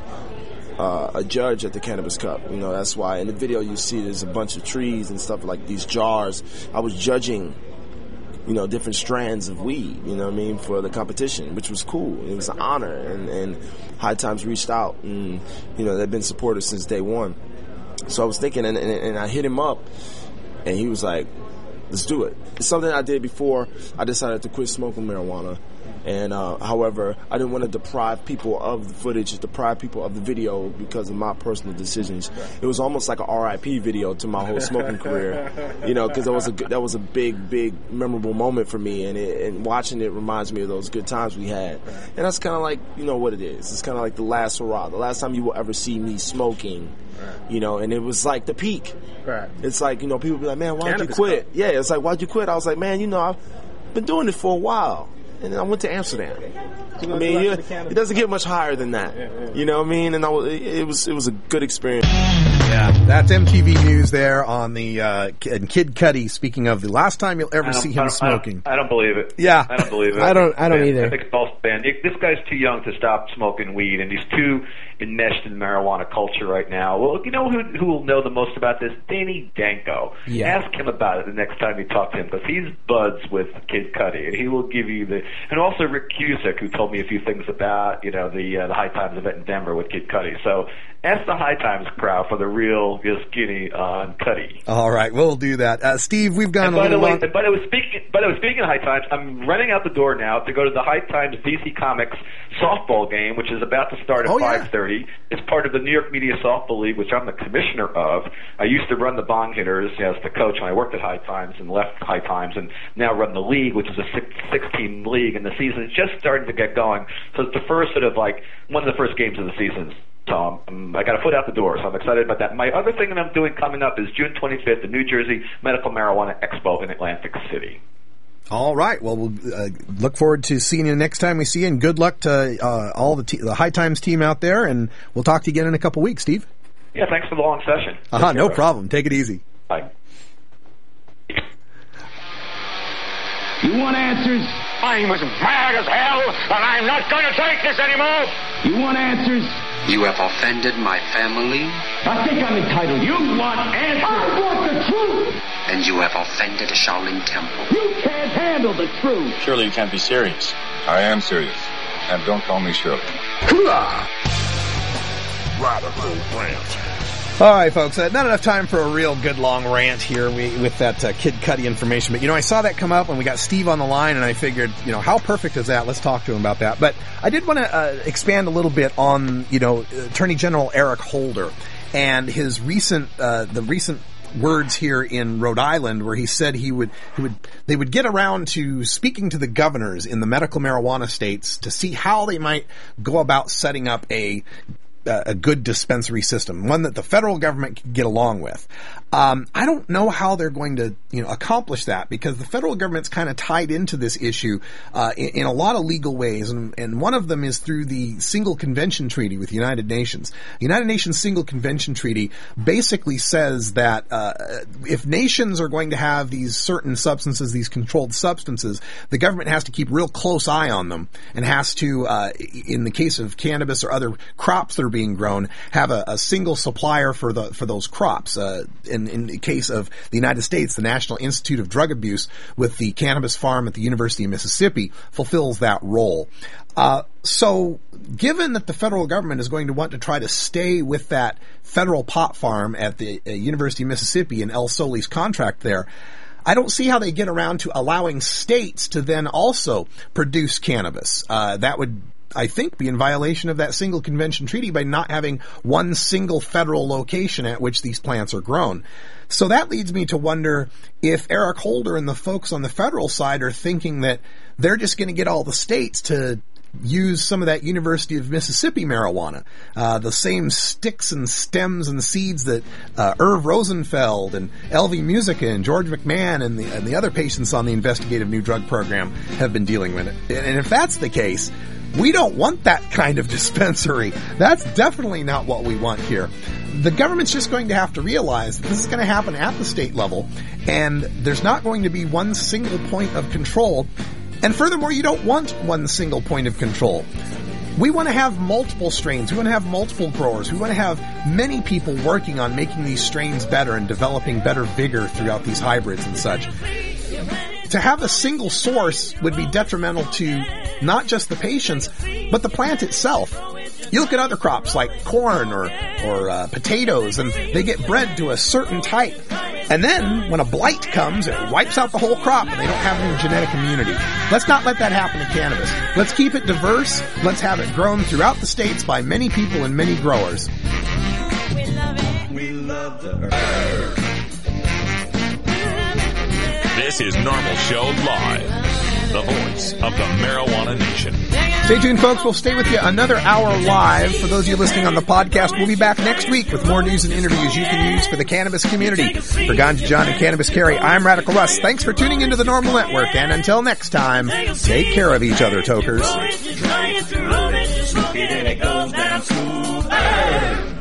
[SPEAKER 9] a judge at the Cannabis Cup. That's why in the video you see there's a bunch of trees and stuff like these jars. I was judging, different strands of weed, for the competition, which was cool. It was an honor, and High Times reached out, and, they've been supportive since day one. So I was thinking, and I hit him up, and he was like, let's do it. It's something I did before I decided to quit smoking marijuana. And, however, I didn't want to deprive people of the footage, deprive people of the video because of my personal decisions. It was almost like a RIP video to my whole smoking career, because that was a big, memorable moment for me. And watching it reminds me of those good times we had. And that's kind of like, what it is. It's kind of like the last hurrah, the last time you will ever see me smoking, and it was like the peak.
[SPEAKER 6] Right.
[SPEAKER 9] It's like, people be like, man, why'd you quit? Yeah, it's like, why'd you quit? I was like, man, I've been doing it for a while. And then I went to Amsterdam. I mean, it doesn't get much higher than that. You know what I mean? And it was a good experience.
[SPEAKER 6] Yeah, that's MTV News there on the and Kid Cudi. Speaking of the last time you'll ever see him smoking.
[SPEAKER 5] I don't believe it.
[SPEAKER 6] Yeah,
[SPEAKER 5] I don't believe it.
[SPEAKER 7] I don't either.
[SPEAKER 5] I think it's false banned. This guy's too young to stop smoking weed, and he's too enmeshed in marijuana culture right now. Well, you know who will know the most about this? Danny Danko.
[SPEAKER 7] Yeah.
[SPEAKER 5] Ask him about it the next time you talk to him, because he's buds with Kid Cudi, and he will give you and also Rick Cusick, who told me a few things about the High Times event in Denver with Kid Cudi. So ask the High Times crowd for the real skinny on Cudi.
[SPEAKER 6] All right, we'll do that. Steve, we've gone a little long.
[SPEAKER 5] But I was speaking of High Times, I'm running out the door now to go to the High Times DC Comics softball game, which is about to start at 5:30. It's part of the New York Media Softball League, which I'm the commissioner of. I used to run the Bong Hitters as the coach when I worked at High Times and left High Times, and now run the league, which is a 6-team league, and the season is just starting to get going. So it's the first one of the first games of the season. So I got a foot out the door, so I'm excited about that. My other thing that I'm doing coming up is June 25th, the New Jersey Medical Marijuana Expo in Atlantic City.
[SPEAKER 6] All right. Well, we'll look forward to seeing you next time we see you, and good luck to all the High Times team out there, and we'll talk to you again in a couple weeks, Steve.
[SPEAKER 5] Yeah, thanks for the long session.
[SPEAKER 6] No problem. Take it easy.
[SPEAKER 5] Bye.
[SPEAKER 22] You want answers? I'm as mad as hell, and I'm not going to take this anymore. You want answers?
[SPEAKER 19] You have offended my family.
[SPEAKER 22] I think I'm entitled. You want answers? I want the truth.
[SPEAKER 19] And you have offended a Shaolin temple.
[SPEAKER 22] You can't handle the truth.
[SPEAKER 23] Surely you can't be serious. I am serious. And don't call me Shirley.
[SPEAKER 16] Radical Rant.
[SPEAKER 6] All right, folks, not enough time for a real good long rant here with that Kid Cudi information. But, I saw that come up and we got Steve on the line, and I figured, how perfect is that? Let's talk to him about that. But I did want to expand a little bit on, Attorney General Eric Holder and his recent words here in Rhode Island, where he said they would get around to speaking to the governors in the medical marijuana states to see how they might go about setting up a good dispensary system, one that the federal government can get along with. I don't know how they're going to, accomplish that, because the federal government's kind of tied into this issue in a lot of legal ways, and one of them is through the Single Convention Treaty with the United Nations. The United Nations Single Convention Treaty basically says that if nations are going to have these certain substances, these controlled substances, the government has to keep real close eye on them, and has to, in the case of cannabis or other crops that are being grown, have a single supplier for those crops. In the case of the United States, the National Institute of Drug Abuse with the cannabis farm at the University of Mississippi fulfills that role. So given that the federal government is going to want to try to stay with that federal pot farm at the University of Mississippi and El Soli's contract there, I don't see how they get around to allowing states to then also produce cannabis. That would I think, be in violation of that single convention treaty by not having one single federal location at which these plants are grown. So that leads me to wonder if Eric Holder and the folks on the federal side are thinking that they're just going to get all the states to use some of that University of Mississippi marijuana, the same sticks and stems and seeds that Irv Rosenfeld and L.V. Musica and George McMahon and the other patients on the investigative new drug program have been dealing with it. And if that's the case, we don't want that kind of dispensary. That's definitely not what we want here. The government's just going to have to realize that this is going to happen at the state level, and there's not going to be one single point of control. And furthermore, you don't want one single point of control. We want to have multiple strains. We want to have multiple growers. We want to have many people working on making these strains better and developing better vigor throughout these hybrids and such. To have a single source would be detrimental to not just the patients, but the plant itself. You look at other crops like corn or potatoes, and they get bred to a certain type. And then, when a blight comes, it wipes out the whole crop, and they don't have any genetic immunity. Let's not let that happen to cannabis. Let's keep it diverse. Let's have it grown throughout the states by many people and many growers.
[SPEAKER 2] We love the earth.
[SPEAKER 1] This is Normal Show Live, the voice of the Marijuana Nation.
[SPEAKER 6] Stay tuned, folks. We'll stay with you another hour live. For those of you listening on the podcast, we'll be back next week with more news and interviews you can use for the cannabis community. For Ganja John and Cannabis Carrie, I'm Radical Russ. Thanks for tuning into the Normal Network, and until next time, take care of each other, tokers.